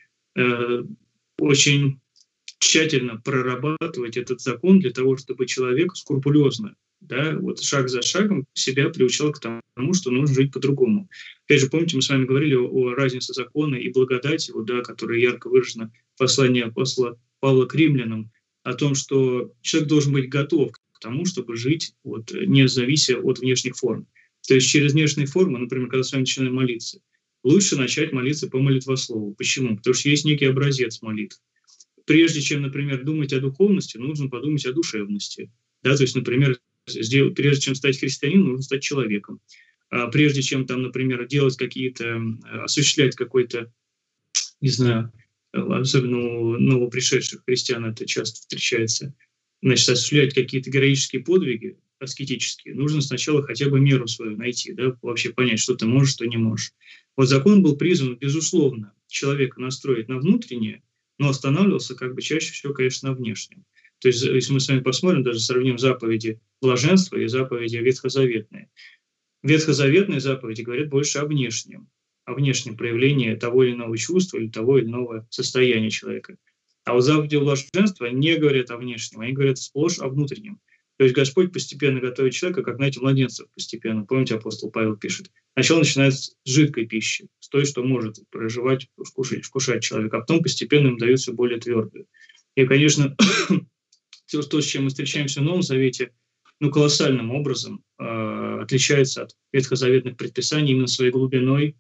очень тщательно прорабатывать этот закон для того, чтобы человек скрупулезно, да, вот шаг за шагом себя приучал к тому, что нужно жить по-другому. Опять же, помните, мы с вами говорили о разнице закона и благодати, вот, да, которая ярко выражена в послании апостола Павла к римлянам, о том, что человек должен быть готов к тому, чтобы жить, вот, не завися от внешних форм. То есть через внешние формы, например, когда с вами начинаем молиться, лучше начать молиться по молитвослову. Почему? Потому что есть некий образец молитв. Прежде чем, например, думать о духовности, нужно подумать о душевности. Да? То есть, например, прежде чем стать христианином, нужно стать человеком. Прежде чем, там, например, делать какие-то, осуществлять какой-то, не знаю, особенно у новопришедших христиан это часто встречается, значит, осуществлять какие-то героические подвиги, аскетические, нужно сначала хотя бы меру свою найти, да, вообще понять, что ты можешь, что не можешь. Вот закон был призван, безусловно, человека настроить на внутреннее, но останавливался как бы чаще всего, конечно, на внешнем. То есть, если мы с вами посмотрим, даже сравним заповеди блаженства и заповеди ветхозаветные. Ветхозаветные заповеди говорят больше о внешнем проявлении того или иного чувства или того или иного состояния человека. А вот заповеди блаженства не говорят о внешнем, они говорят сплошь о внутреннем. То есть Господь постепенно готовит человека, как, знаете, младенцев постепенно. Помните, апостол Павел пишет. Сначала начинается с жидкой пищи, с той, что может проживать, вкушать человек, а потом постепенно им дают все более твердую. И, конечно, то, с чем мы встречаемся в Новом Завете, колоссальным образом отличается от ветхозаветных предписаний именно своей глубиной,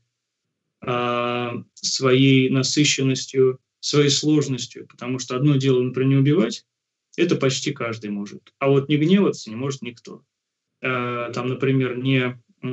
своей насыщенностью, своей сложностью. Потому что одно дело, например, не убивать, это почти каждый может. А вот не гневаться не может никто. Там, например, не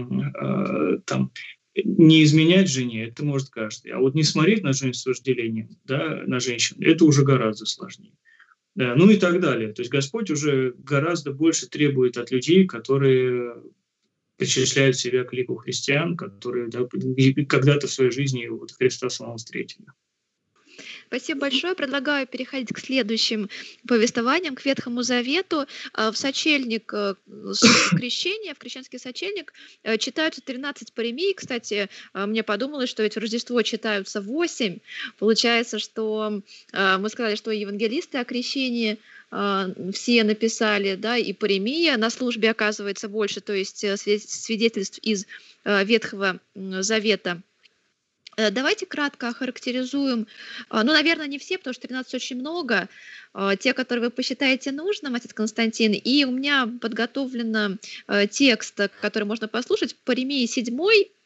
изменять жене, это может каждый. А вот не смотреть на женщин с вожделением, да, на женщин, это уже гораздо сложнее. Да, ну и так далее. То есть Господь уже гораздо больше требует от людей, которые причисляют себя к лику христиан, которые, да, когда-то в своей жизни вот Христа самого встретили. Спасибо большое. Предлагаю переходить к следующим повествованиям, к Ветхому Завету. В сочельник крещения, в крещенский сочельник читаются 13 паремий. Кстати, мне подумалось, что ведь в Рождество читаются 8. Получается, что мы сказали, что евангелисты о крещении все написали, да, и паремия на службе оказывается больше, то есть свидетельств из Ветхого Завета. Давайте кратко охарактеризуем, ну, наверное, не все, потому что 13 очень много, те, которые вы посчитаете нужным, отец Константин, и у меня подготовлен текст, который можно послушать, паремии 7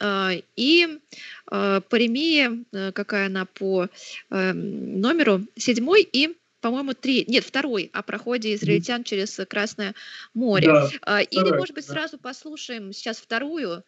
и паремия, какая она по номеру, 7 и, по-моему, 2 о проходе израильтян через Красное море. Да, или, может быть, сразу послушаем сейчас вторую.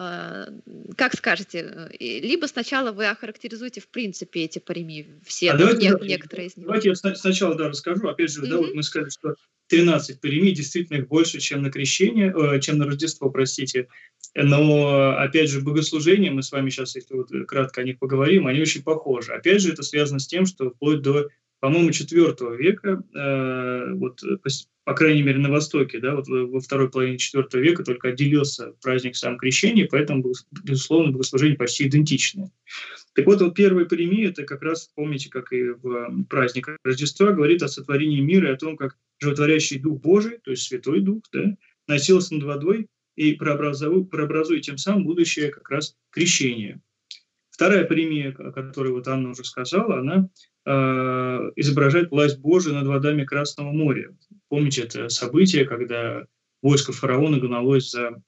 Как скажете, либо сначала вы охарактеризуете в принципе эти паремии, все, некоторые из них. Давайте я сначала расскажу. Опять же, вот мы сказали, что 13 паремий, действительно их больше, чем на крещение, чем на Рождество, простите. Но, опять же, богослужения, мы с вами сейчас, если вот кратко о них поговорим, они очень похожи. Опять же, это связано с тем, что вплоть до, по-моему, IV века, вот, по крайней мере, на Востоке, да, вот во второй половине IV века только отделился праздник сам крещения, поэтому, безусловно, богослужения почти идентичны. Так вот первая паремия, это как раз, помните, как и в праздник Рождества, говорит о сотворении мира и о том, как животворящий Дух Божий, то есть Святой Дух, да, носился над водой и преобразует тем самым будущее как раз крещение. Вторая паремия, о которой вот Анна уже сказала, она изображает власть Божию над водами Красного моря. Помните это событие, когда войско фараона гналось за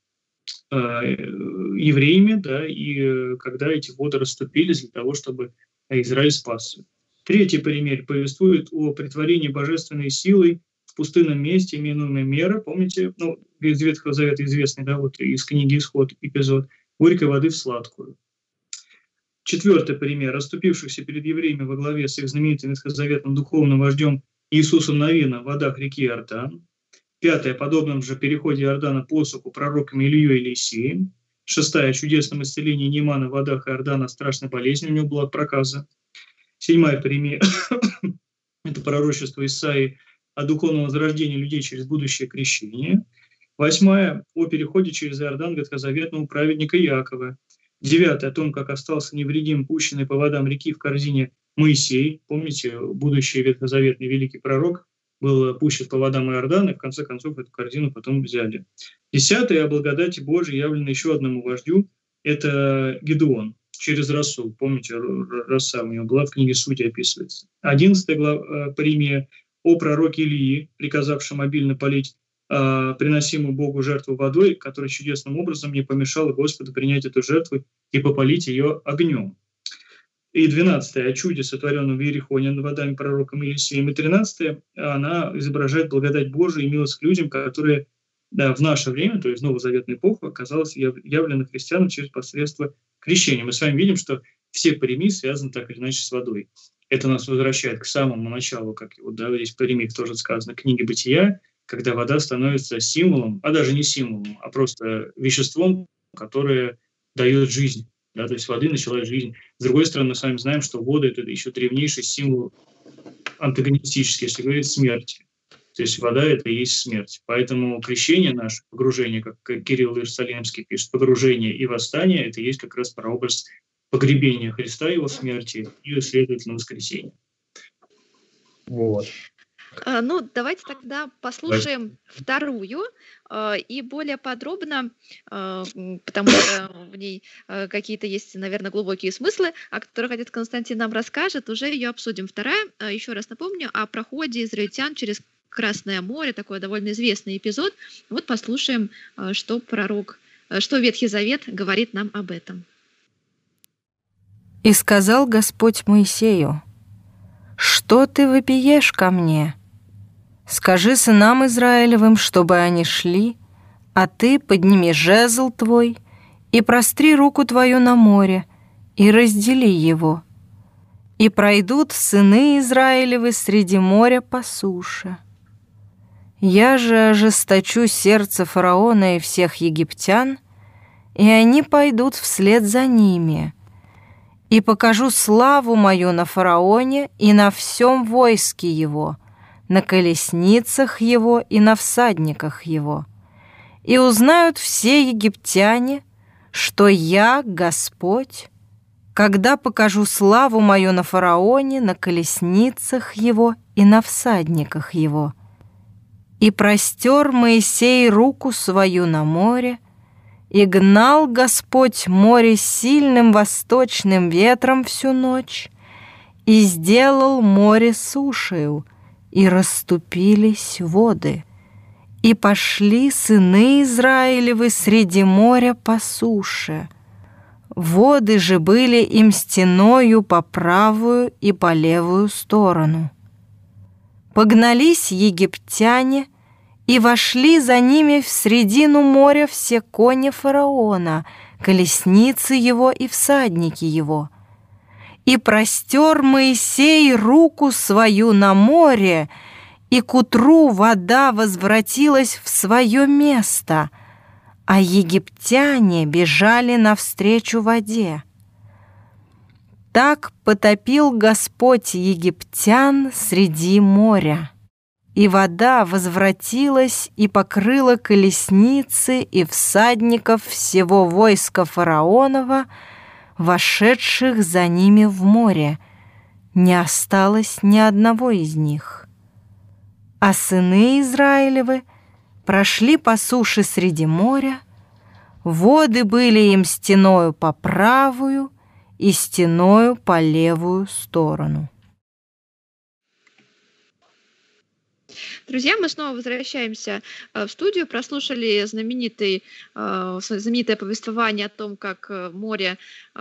евреями, да, и когда эти воды расступились для того, чтобы Израиль спасся. Третья паремия повествует о претворении божественной силой в пустынном месте, именуемой Мера. Помните, ну, из Ветхого Завета известный, да, вот из книги Исход эпизод, горькой воды в сладкую. Четвертый пример. Расступившихся перед евреями во главе с их знаменитым ветхозаветным духовным вождем Иисусом Навина в водах реки Иордан. Пятое. О подобном же переходе Иордана по суху пророками Илью и Елисеем. Шестая. О чудесном исцелении Неймана в водах Иордана страшной болезнью, у него была проказа. Седьмая пример. Это пророчество Исаии о духовном возрождении людей через будущее крещение. Восьмая. О переходе через Иордан ветхозаветного праведника Иакова. Девятое. О том, как остался невредим пущенный по водам реки в корзине Моисей. Помните, будущий ветхозаветный великий пророк был пущен по водам Иордана, и в конце концов эту корзину потом взяли. Десятое. О благодати Божией явлено еще одному вождю. Это Гедеон через росу. Помните, роса у него была, в книге Судей описывается. 11-я паремия о пророке Илии, приказавшем обильно полить приносимую Богу жертву водой, которая чудесным образом не помешала Господу принять эту жертву и попалить ее огнем. И 12-е, о чуде, сотворенном в Иерихоне над водами пророком Елисеем. И 13-е, она изображает благодать Божию и милость к людям, которые в наше время, то есть в новозаветную эпоху, оказалось явлено христианам через посредство крещения. Мы с вами видим, что все паремии связаны так или иначе с водой. Это нас возвращает к самому началу, как вот, да, здесь в паремиях тоже сказано, книги Бытия, когда вода становится символом, а даже не символом, а просто веществом, которое дает жизнь. Да, то есть воды началась жизнь. С другой стороны, мы с вами знаем, что вода – это еще древнейший символ антагонистический, если говорить, смерти. То есть вода – это и есть смерть. Поэтому крещение наше, погружение, как Кирилл Иерусалимский пишет, погружение и восстание – это и есть как раз прообраз погребения Христа, его смерти и, следовательно, воскресения. Вот. Ну, давайте тогда послушаем вторую и более подробно, потому что в ней какие-то есть, наверное, глубокие смыслы, о которых отец Константин нам расскажет, уже ее обсудим. Вторая, еще раз напомню, о проходе израильтян через Красное море, такой довольно известный эпизод. Вот послушаем, что Ветхий Завет говорит нам об этом. «И сказал Господь Моисею: что ты вопиешь ко мне? Скажи сынам Израилевым, чтобы они шли, а ты подними жезл твой и простри руку твою на море, и раздели его. И пройдут сыны Израилевы среди моря по суше. Я же ожесточу сердце фараона и всех египтян, и они пойдут вслед за ними. И покажу славу мою на фараоне и на всем войске его, на колесницах его и на всадниках его. И узнают все египтяне, что я Господь, когда покажу славу мою на фараоне, на колесницах его и на всадниках его. И простер Моисей руку свою на море, и гнал Господь море сильным восточным ветром всю ночь, и сделал море сушею, и расступились воды. И пошли сыны Израилевы среди моря по суше. Воды же были им стеною по правую и по левую сторону. Погнались египтяне, и вошли за ними в средину моря все кони фараона, колесницы его и всадники его. И простер Моисей руку свою на море, и к утру вода возвратилась в свое место, а египтяне бежали навстречу воде. Так потопил Господь египтян среди моря. И вода возвратилась и покрыла колесницы и всадников всего войска фараонова, вошедших за ними в море. Не осталось ни одного из них. А сыны Израилевы прошли по суше среди моря, воды были им стеною по правую и стеною по левую сторону. Друзья, мы снова возвращаемся в студию, прослушали знаменитое повествование о том, как море,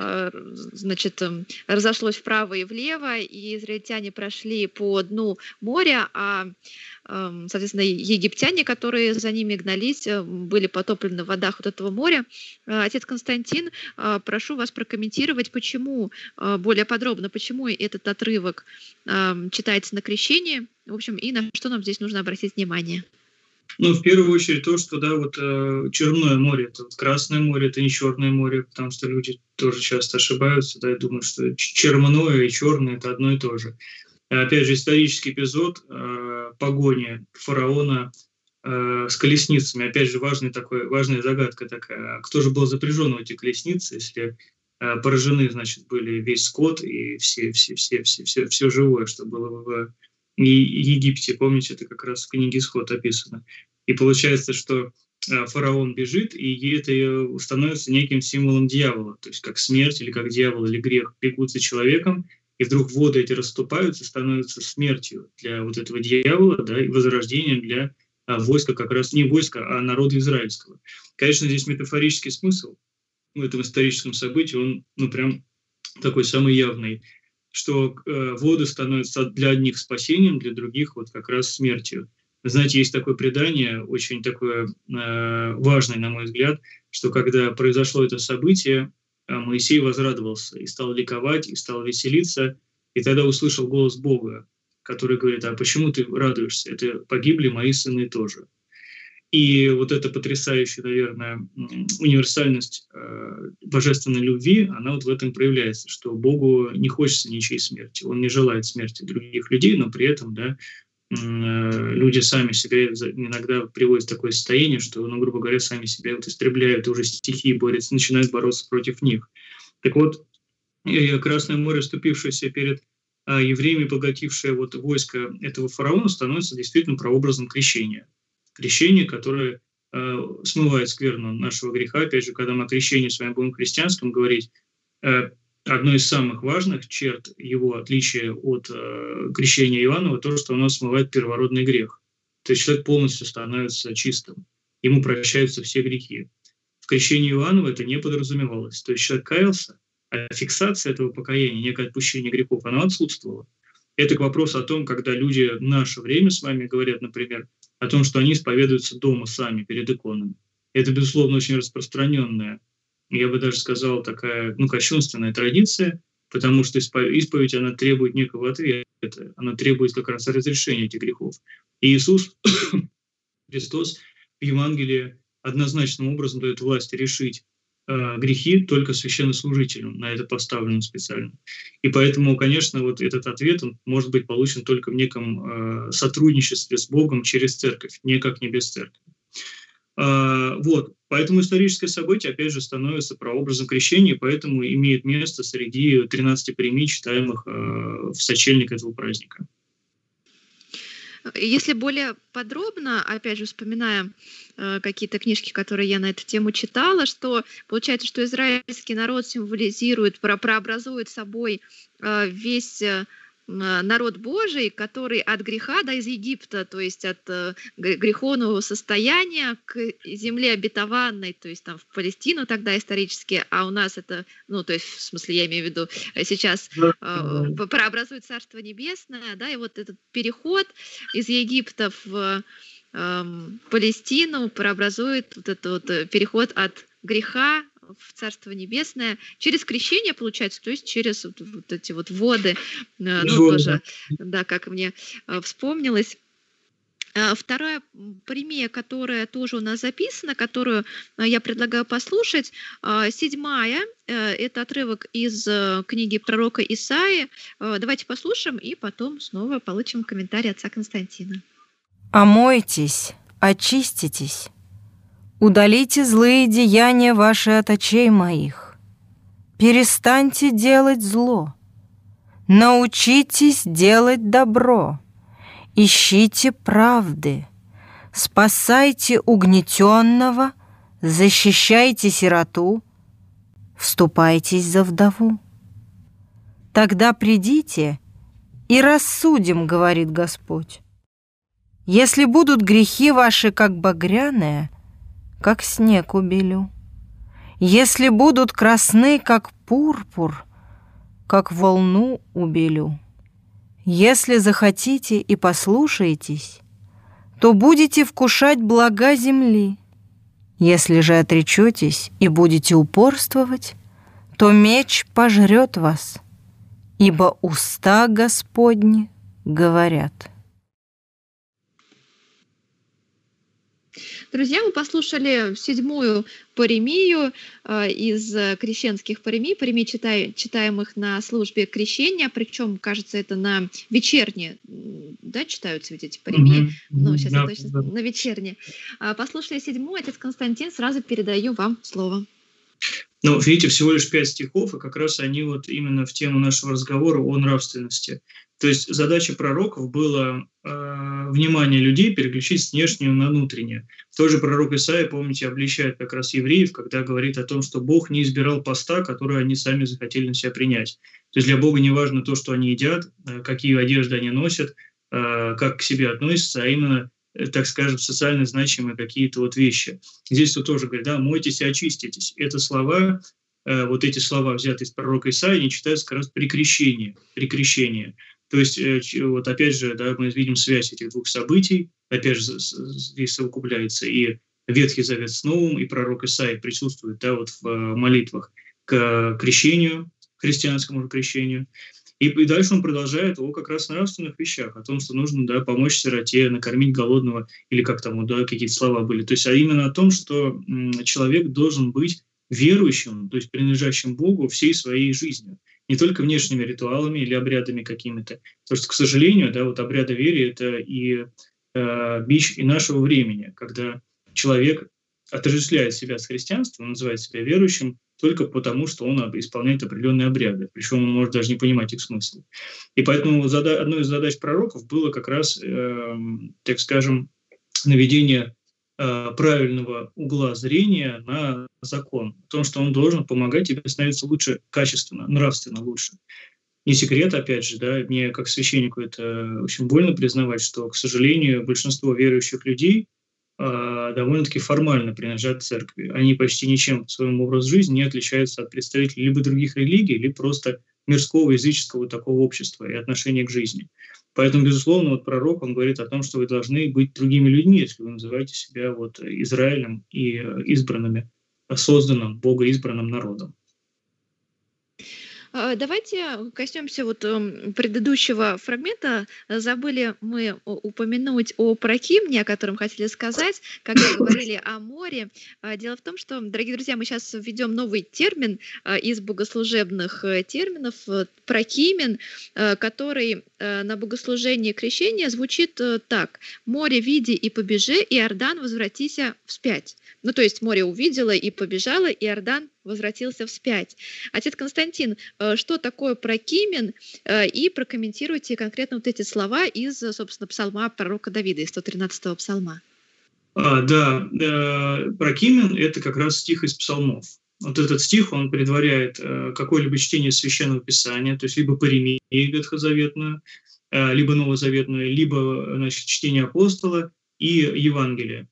разошлось вправо и влево, и израильтяне прошли по дну моря, а, соответственно, египтяне, которые за ними гнались, были потоплены в водах вот этого моря. Отец Константин, прошу вас прокомментировать, почему, более подробно, почему этот отрывок читается на крещении, в общем, и на что нам здесь нужно обратить внимание. Ну, в первую очередь то, что, да, вот Черное море, это вот Красное море, это не Черное море, потому что люди тоже часто ошибаются, да, и думают, что черное и черное – это одно и то же. Опять же, исторический эпизод погони фараона с колесницами. Опять же, важная загадка такая. Кто же был запряжен в эти колесницы, если поражены, значит, были весь скот и все живое, что было в Египте. Помните, это как раз в книге «Исход» описано. И получается, что фараон бежит, и это становится неким символом дьявола, то есть как смерть или как дьявол или грех бегут за человеком, и вдруг воды эти расступаются, становятся смертью для вот этого дьявола, да, и возрождением для войска, как раз не войска, а народа израильского. Конечно, здесь метафорический смысл в этом историческом событии, он, прям такой самый явный, что воды становятся для одних спасением, для других вот как раз смертью. Знаете, есть такое предание, очень такое важное, на мой взгляд, что когда произошло это событие, Моисей возрадовался и стал ликовать, и стал веселиться, и тогда услышал голос Бога, который говорит: а почему ты радуешься? Это погибли мои сыны тоже. И вот эта потрясающая, наверное, универсальность божественной любви, она вот в этом проявляется, что Богу не хочется ничьей смерти. Он не желает смерти других людей, но при этом, да, люди сами себя иногда приводят в такое состояние, что, грубо говоря, сами себя вот истребляют, уже стихии борются, начинают бороться против них. Так вот, Красное море, вступившееся перед евреями, поглотившее вот войско этого фараона, становится действительно прообразом крещения. Крещение, которое смывает скверну нашего греха. Опять же, когда мы о крещении с вами будем христианском говорить, одно из самых важных черт его отличия от крещения Иоаннова, то, что оно смывает первородный грех. То есть человек полностью становится чистым, ему прощаются все грехи. В крещении Иоаннова это не подразумевалось. То есть человек каялся, а фиксация этого покаяния, некое отпущение грехов, оно отсутствовало. Это к вопросу о том, когда люди в наше время с вами говорят, например, о том, что они исповедуются дома сами, перед иконами. Это, безусловно, очень распространенная, я бы даже сказал, такая, кощунственная традиция, потому что исповедь, она требует некого ответа, она требует как раз разрешения этих грехов. И Иисус Христос в Евангелии однозначным образом дает власть решить грехи только священнослужителям, на это поставленным специально. И поэтому, конечно, вот этот ответ он может быть получен только в неком сотрудничестве с Богом через церковь, никак не без церкви. Вот. Поэтому историческое событие, опять же, становится прообразом крещения, поэтому имеет место среди 13 премий, читаемых в сочельник этого праздника. Если более подробно, опять же, вспоминая какие-то книжки, которые я на эту тему читала, что получается, что израильский народ символизирует, прообразует собой весь народ Божий, который от греха, да, из Египта, то есть от греховного состояния к земле обетованной, то есть там в Палестину тогда исторически, а у нас это, ну, то есть в смысле, я имею в виду, сейчас прообразует Царство Небесное, да, и вот этот переход из Египта в Палестину прообразует вот этот вот переход от греха в Царство Небесное через крещение, получается, то есть через вот эти вот воды, ну, тоже, да, как мне вспомнилось. Вторая премия, которая тоже у нас записана, которую я предлагаю послушать, 7-я, это отрывок из книги пророка Исаии. Давайте послушаем и потом снова получим комментарий отца Константина. «Омойтесь, очиститесь, удалите злые деяния ваши от очей моих. Перестаньте делать зло. Научитесь делать добро. Ищите правды. Спасайте угнетенного, защищайте сироту, вступайтесь за вдову. Тогда придите и рассудим, говорит Господь. Если будут грехи ваши, как багряные, как снег убелю. Если будут красны, как пурпур, как волну убелю. Если захотите и послушаетесь, то будете вкушать блага земли. Если же отречетесь и будете упорствовать, то меч пожрет вас, ибо уста Господни говорят». Друзья, мы послушали 7-ю паремию из крещенских паремий, читаемых на службе крещения, причем, кажется, это на вечерние, да, читаются ведь эти паремии? Ну, сейчас я точно на вечерние. Послушали 7-ю, отец Константин, сразу передаю вам слово. Ну, видите, всего лишь 5 стихов, и как раз они вот именно в тему нашего разговора о нравственности. То есть задача пророков была внимание людей переключить с внешнего на внутреннее. Тоже пророк Исаия, помните, обличает как раз евреев, когда говорит о том, что Бог не избирал поста, которые они сами захотели на себя принять. То есть для Бога не важно то, что они едят, какие одежды они носят, как к себе относятся, а именно, так скажем, социально значимые какие-то вот вещи. Здесь тут тоже говорит, да, мойтесь и очиститесь. Это слова, вот эти слова, взятые из пророка Исаии, они читаются как раз при крещении. То есть, вот опять же, да, мы видим связь этих двух событий, опять же, здесь совокупляется и Ветхий Завет с Новым, и пророк Исаия присутствует, да, вот в молитвах к крещению, христианскому же крещению. И дальше он продолжает о как раз нравственных вещах, о том, что нужно, да, помочь сироте, накормить голодного, или как там, да, какие-то слова были. То есть, а именно о том, что человек должен быть верующим, то есть принадлежащим Богу всей своей жизнью. Не только внешними ритуалами или обрядами какими-то. Потому что, к сожалению, да, вот обряды веры – это и бич и нашего времени, когда человек отождествляет себя с христианством, называет себя верующим только потому, что он исполняет определенные обряды, причем он может даже не понимать их смысл. И поэтому одной из задач пророков было как раз, так скажем, наведение правильного угла зрения на закон, о том, что он должен помогать тебе становиться лучше качественно, нравственно лучше. Не секрет, опять же, да, мне как священнику это очень больно признавать, что, к сожалению, большинство верующих людей довольно-таки формально принадлежат церкви. Они почти ничем в своем образе жизни не отличаются от представителей либо других религий, либо просто мирского, языческого такого общества и отношения к жизни. Поэтому, безусловно, вот пророк, он говорит о том, что вы должны быть другими людьми, если вы называете себя вот Израилем и избранными, созданным, богоизбранным народом. Давайте коснемся вот предыдущего фрагмента. Забыли мы упомянуть о прокимне, о котором хотели сказать, когда говорили о море. Дело в том, что, дорогие друзья, мы сейчас введем новый термин из богослужебных терминов, прокимен, который на богослужении крещения звучит так: «Море, види и побежи, Иордан, возвратися вспять». Ну, то есть море увидело и побежало, и Иордан возвратился вспять. Отец Константин, что такое прокимен? И прокомментируйте конкретно вот эти слова из, собственно, псалма пророка Давида, из 113-го псалма. Да, прокимен – это как раз стих из псалмов. Вот этот стих, он предваряет какое-либо чтение Священного Писания, то есть либо Паремию ветхозаветную, либо новозаветную, либо, значит, чтение апостола и Евангелие.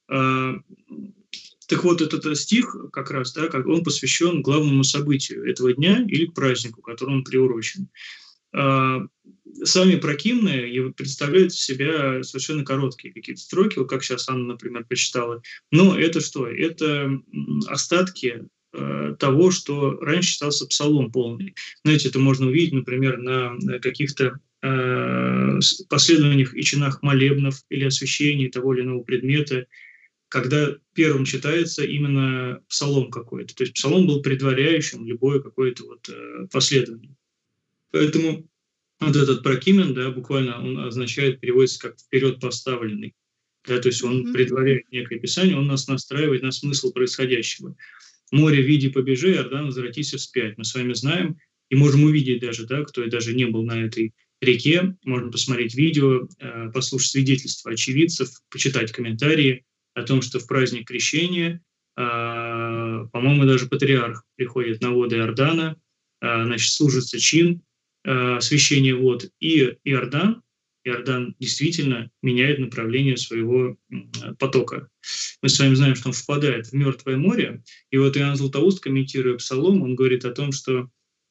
Так вот, этот стих как раз, да, он посвящен главному событию этого дня или к празднику, к которому он приурочен. Сами прокимны представляют из себя совершенно короткие какие-то строки, вот как сейчас Анна, например, прочитала. Но это что? Это остатки того, что раньше считался псалом полный. Знаете, это можно увидеть, например, на каких-то последованиях и чинах молебнов или освящений того или иного предмета, когда первым читается именно псалом какой-то. То есть псалом был предваряющим любое какое-то вот последование. Поэтому вот этот прокимен, да, буквально он означает, переводится как «вперед поставленный». Да, то есть он предваряет некое писание, он нас настраивает на смысл происходящего. «Море, види, побежи, Иордан, возвратися вспять». Мы с вами знаем и можем увидеть даже, да, кто даже не был на этой реке, можно посмотреть видео, послушать свидетельства очевидцев, почитать комментарии о том, что в праздник Крещения, по-моему, даже патриарх приходит на воды Иордана, значит, служится чин освящения вод, и Иордан действительно меняет направление своего потока. Мы с вами знаем, что он впадает в Мертвое море, и вот Иоанн Златоуст, комментируя Псалом, он говорит о том, что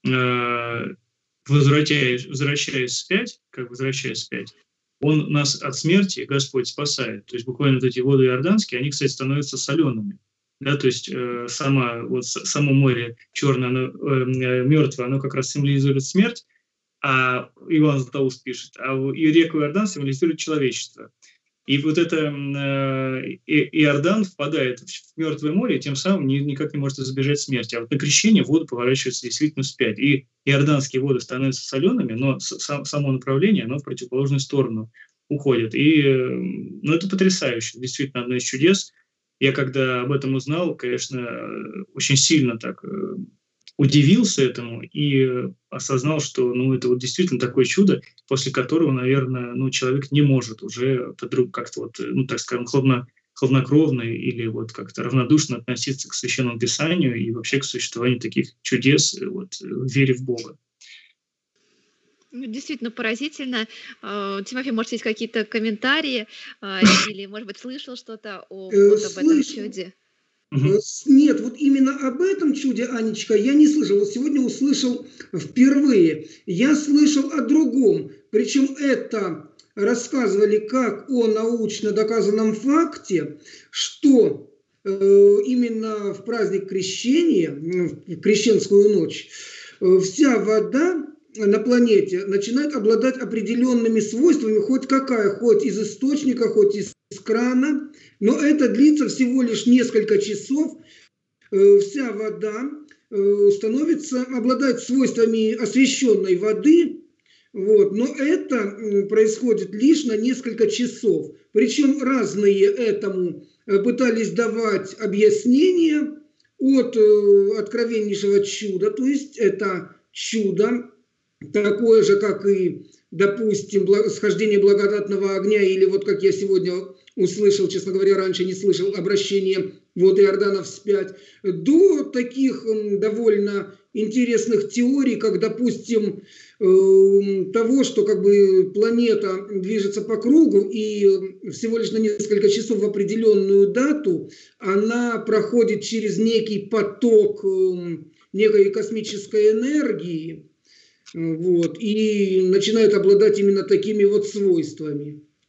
возвращаясь вспять, он нас от смерти, Господь, спасает. То есть буквально вот эти воды иорданские, они, кстати, становятся солеными. Да, то есть само море черное, мертвое, оно как раз символизирует смерть, а Иоанн Златоуст пишет, и реку Иордан символизирует человечество. И вот это Иордан впадает в Мертвое море, и тем самым никак не может избежать смерти. А вот на крещение воды поворачиваются действительно вспять. И иорданские воды становятся солеными, но само направление, оно в противоположную сторону уходит. И это потрясающе, действительно одно из чудес. Я когда об этом узнал, конечно, очень сильно так удивился этому и осознал, что это вот действительно такое чудо, после которого, наверное, человек не может уже как-то вот, так скажем, хладнокровно или вот как-то равнодушно относиться к Священному Писанию и вообще к существованию таких чудес вот, в вере в Бога. Действительно поразительно. Тимофей, может, есть какие-то комментарии или, может быть, слышал что-то об этом чуде? Нет, вот именно об этом чуде, Анечка, я не слышал. Вот сегодня услышал впервые. Я слышал о другом. Причем это рассказывали как о научно доказанном факте, что именно в праздник Крещения, в крещенскую ночь, вся вода на планете начинает обладать определенными свойствами, хоть из источника, хоть из крана, но это длится всего лишь несколько часов. Вся вода обладает свойствами освященной воды, но это происходит лишь на несколько часов. Причем разные этому пытались давать объяснения от откровеннейшего чуда, то есть это чудо, такое же, как и, допустим, схождение благодатного огня, или вот как я сегодня услышал, честно говоря, раньше не слышал, обращение воды Иордана вспять, до таких довольно интересных теорий, как, допустим, того, что как бы планета движется по кругу, и всего лишь на несколько часов в определенную дату она проходит через некий поток некой космической энергии, и начинает обладать именно такими вот свойствами.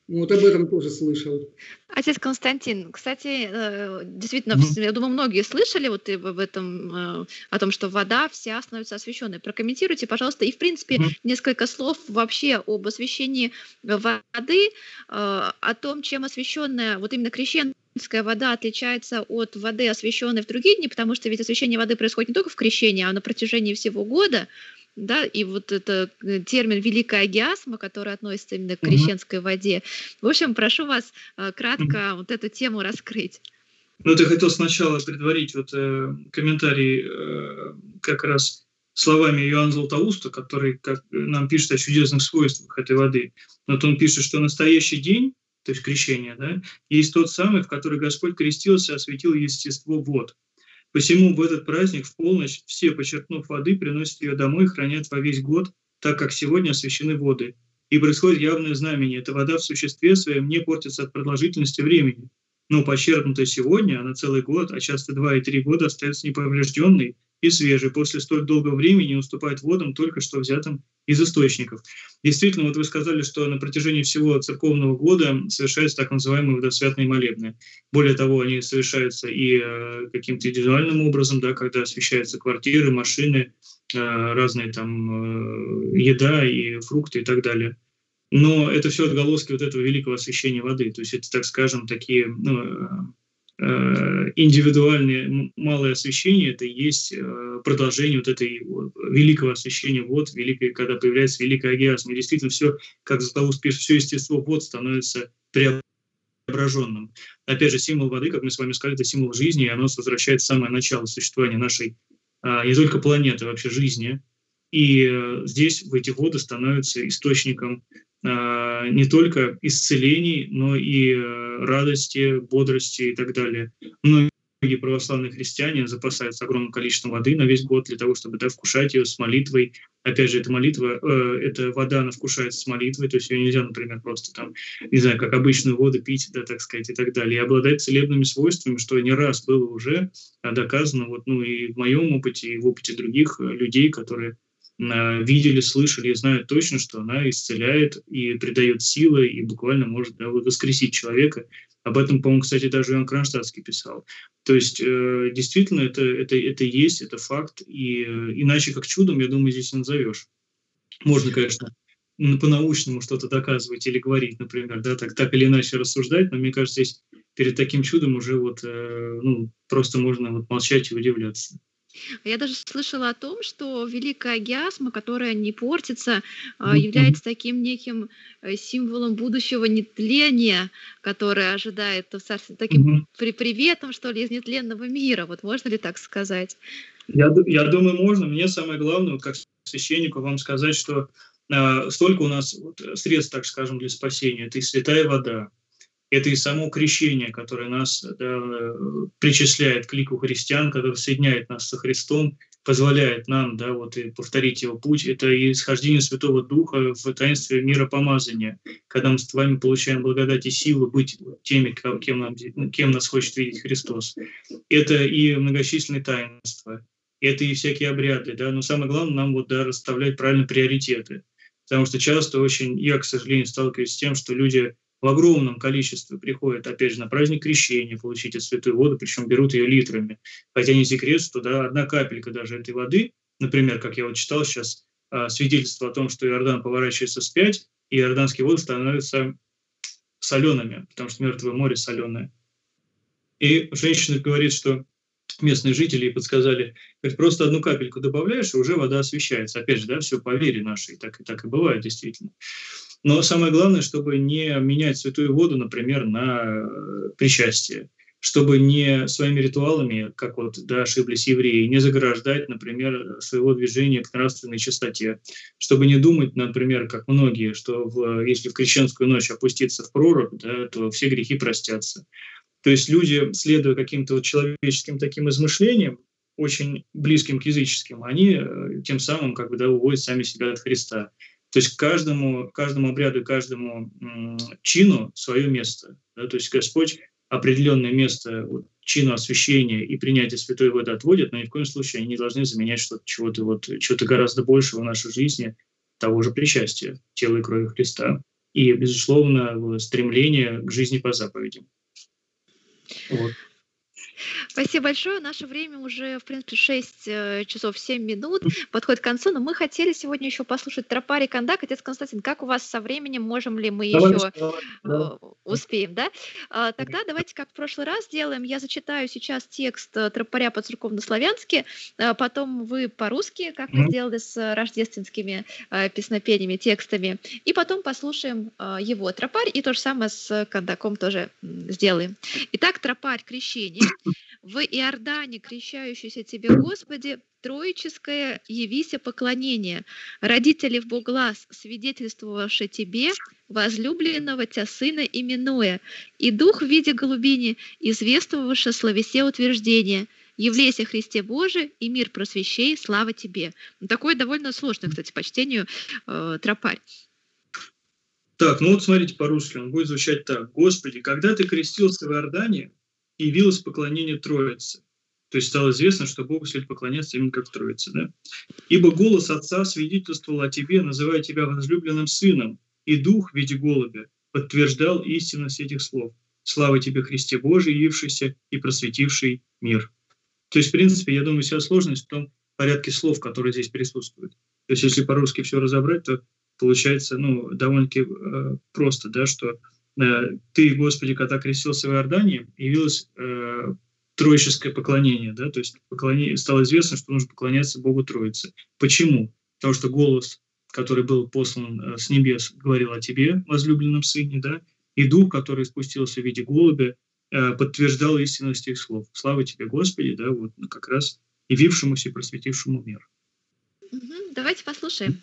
Вот об этом тоже слышал. Отец Константин, кстати, действительно, Мгм. я думаю, многие слышали вот и в этом, о том, что вода вся становится освященной. Прокомментируйте, пожалуйста, и, в принципе, Мгм. несколько слов вообще об освящении воды, о том, чем освященная, вот именно крещенская вода отличается от воды, освященной в другие дни, потому что ведь освящение воды происходит не только в крещении, а на протяжении всего года. Да, и вот это термин «великая агиасма», который относится именно к Мгм. крещенской воде. В общем, прошу вас Мгм. кратко вот эту тему раскрыть. Ну, ты хотел сначала предварить вот, комментарий как раз словами Иоанна Златоуста, который нам пишет о чудесных свойствах этой воды. Вот он пишет, что настоящий день, то есть крещение, да, есть тот самый, в который Господь крестился и осветил естество вод. Посему в этот праздник в полночь все, почерпнув воды, приносят ее домой и хранят во весь год, так как сегодня освящены воды. И происходит явное знамение. Эта вода в существе своем не портится от продолжительности времени. Но почерпнутая сегодня, она целый год, а часто 2 и 3 года остается неповрежденной и свежей. После столь долгого времени уступает водам, только что взятым из источников. Действительно, вот вы сказали, что на протяжении всего церковного года совершаются так называемые водосвятные молебны. Более того, они совершаются и каким-то индивидуальным образом, да, когда освещаются квартиры, машины, разные там еда и фрукты и так далее. Но это все отголоски вот этого великого освящения воды. То есть это, так скажем, такие индивидуальные малые освящения, это и есть продолжение вот этой великого освящения вод, когда появляется великая агиасма. И действительно все, как Златоуст пишет, все естество вод становится преображенным. Опять же, символ воды, как мы с вами сказали, это символ жизни, и оно возвращает самое начало существования нашей не только планеты, а вообще жизни. И здесь в эти воды становятся источником не только исцелений, но и радости, бодрости и так далее. Многие православные христиане запасаются огромным количеством воды на весь год для того, чтобы вкушать ее с молитвой. Опять же, эта молитва, эта вода, она вкушается с молитвой, то есть ее нельзя, например, просто там, не знаю, как обычную воду пить, да, так сказать, и так далее. И обладает целебными свойствами, что не раз было уже доказано, вот, ну, и в моем опыте, и в опыте других людей, которые видели, слышали и знают точно, что она исцеляет и придает силы, и буквально может воскресить человека. Об этом, по-моему, кстати, даже Иоанн Кронштадтский писал. То есть, действительно, это есть, это факт, и иначе как чудом, я думаю, здесь не назовешь. Можно, конечно, по-научному что-то доказывать или говорить, например, да, так или иначе рассуждать, но мне кажется, здесь перед таким чудом уже вот, просто можно вот молчать и удивляться. Я даже слышала о том, что великая агиасма, которая не портится, является таким неким символом будущего нетления, которое ожидает в царстве, таким приветом, что ли, из нетленного мира. Вот можно ли так сказать? Я думаю, можно. Мне самое главное, как священнику, вам сказать, что столько у нас средств, так скажем, для спасения. Это и святая вода, это и само крещение, которое нас причисляет к лику христиан, которое соединяет нас со Христом, позволяет нам и повторить его путь. Это и исхождение Святого Духа в таинстве миропомазания, когда мы с вами получаем благодать и силу быть теми, кем нас хочет видеть Христос. Это и многочисленные таинства, это и всякие обряды. Да? Но самое главное нам расставлять правильно приоритеты. Потому что часто очень, я, к сожалению, сталкиваюсь с тем, что люди в огромном количестве приходят, опять же, на праздник крещения получить эту святую воду, причем берут ее литрами. Хотя не секрет, что одна капелька даже этой воды, например, как я читал сейчас, свидетельство о том, что Иордан поворачивается вспять, и иорданские воды становятся солеными, потому что Мертвое море соленое. И женщина говорит, что местные жители подсказали, говорит, просто одну капельку добавляешь, и уже вода освещается. Опять же, все по вере нашей, так и бывает действительно. Но самое главное, чтобы не менять святую воду, например, на причастие, чтобы не своими ритуалами, как ошиблись евреи, не заграждать, например, своего движения к нравственной чистоте, чтобы не думать, например, как многие, что если в крещенскую ночь опуститься в прорубь, то все грехи простятся. То есть люди, следуя каким-то человеческим таким измышлениям, очень близким к языческим, они тем самым уводят сами себя от Христа. То есть каждому обряду, каждому чину свое место. Да? То есть Господь определенное место чину освящения и принятия святой воды отводит, но ни в коем случае они не должны заменять чего-то гораздо большего в нашей жизни, того же причастия, тела и крови Христа. и, безусловно, стремление к жизни по заповедям. Вот. Спасибо большое. Наше время уже, в принципе, 6 часов 7 минут, подходит к концу, но мы хотели сегодня еще послушать тропарь и кандак. Отец Константин, как у вас со временем? Можем ли мы еще успеем, да? Тогда давайте, как в прошлый раз делаем, я зачитаю сейчас текст тропаря по-церковно-славянски, потом вы по-русски, как мы сделали с рождественскими песнопениями, текстами, и потом послушаем его тропарь, и то же самое с кандаком тоже сделаем. Итак, тропарь крещения. В Иордане, крещающийся тебе, Господи, троическое явися поклонение, родители в Боглас, свидетельствовавши тебе, возлюбленного тя сына именуя, и дух в виде голубини, извествовавши словесе утверждение, явлейся Христе Божий, и мир просвещей, слава тебе. Такой довольно сложный, кстати, по чтению тропарь. Так, ну вот смотрите, по-русски он будет звучать так. «Господи, когда ты крестился в Иордане, явилось поклонение Троице». То есть стало известно, что Богу следует поклоняться именно как Троице. Да? «Ибо голос Отца свидетельствовал о тебе, называя тебя возлюбленным сыном, и Дух в виде голубя подтверждал истинность этих слов. Слава тебе, Христе Божий, явившийся и просветивший мир». То есть, в принципе, я думаю, вся сложность в том порядке слов, которые здесь присутствуют. То есть, если по-русски все разобрать, то получается довольно-таки просто, да, что ты, Господи, когда крестился в Иордане, явилось троическое поклонение, да, то есть стало известно, что нужно поклоняться Богу Троице. Почему? Потому что голос, который был послан с небес, говорил о тебе, возлюбленном сыне, да, и дух, который спустился в виде голубя, подтверждал истинность их слов. Слава тебе, Господи, да, вот как раз явившемуся и просветившему мир. Давайте послушаем.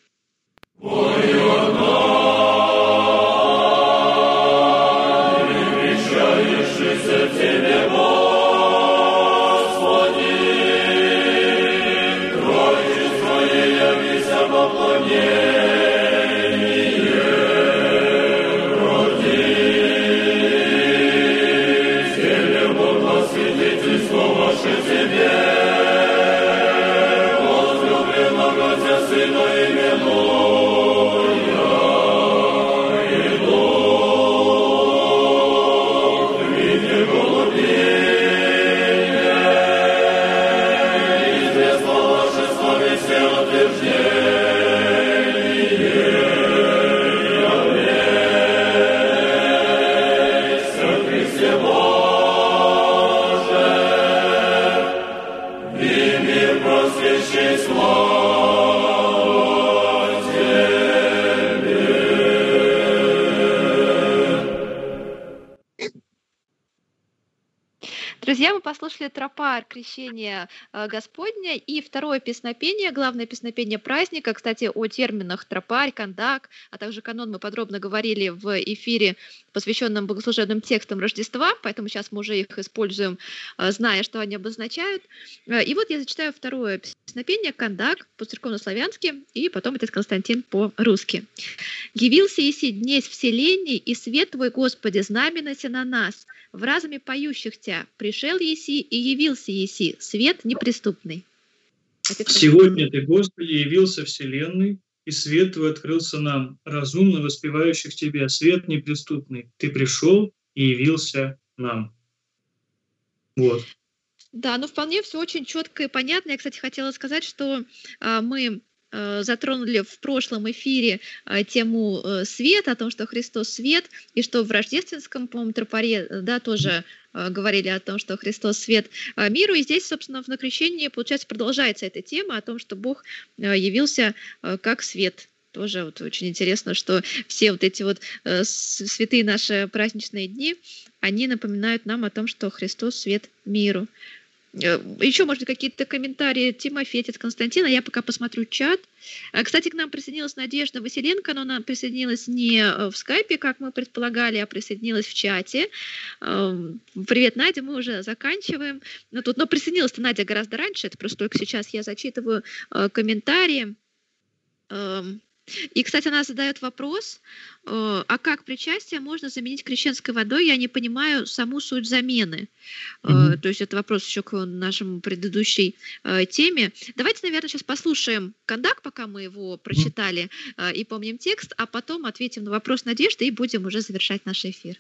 Друзья, мы послушали тропарь крещения Господня и второе песнопение, главное песнопение праздника. Кстати, о терминах тропарь, кандак, а также канон мы подробно говорили в эфире, посвященном богослужебным текстам Рождества, поэтому сейчас мы уже их используем, зная, что они обозначают. И вот я зачитаю второе песнопение, кандак по-церковно-славянски, и потом отец Константин по-русски. «Явился еси днесь вселенной, и свет твой, Господи, знаменася на нас. В разуме поющих Тя пришел еси и явился еси, свет неприступный». «Сегодня Ты, Господи, явился вселенной, и свет Твой открылся нам, разумно воспевающих Тебя, свет неприступный. Ты пришел и явился нам». Вот. Да, ну вполне все очень четко и понятно. Я, кстати, хотела сказать, что мы затронули в прошлом эфире тему света, о том, что Христос свет, и что в рождественском, по-моему, тропаре, да, тоже говорили о том, что Христос свет миру. И здесь, собственно, в крещении, получается, продолжается эта тема о том, что Бог явился как свет. Тоже вот очень интересно, что все вот эти вот святые наши праздничные дни, они напоминают нам о том, что Христос свет миру. Еще, может быть, какие-то комментарии Тимофей, отец Константина. Я пока посмотрю чат. Кстати, к нам присоединилась Надежда Василенко, но она присоединилась не в скайпе, как мы предполагали, а присоединилась в чате. Привет, Надя, мы уже заканчиваем. Но присоединилась-то Надя гораздо раньше, это просто только сейчас я зачитываю комментарии. И, кстати, она задает вопрос, а как причастие можно заменить крещенской водой? Я не понимаю саму суть замены. То есть это вопрос еще к нашему предыдущей теме. Давайте, наверное, сейчас послушаем кондак, пока мы его прочитали и помним текст, а потом ответим на вопрос Надежды и будем уже завершать наш эфир.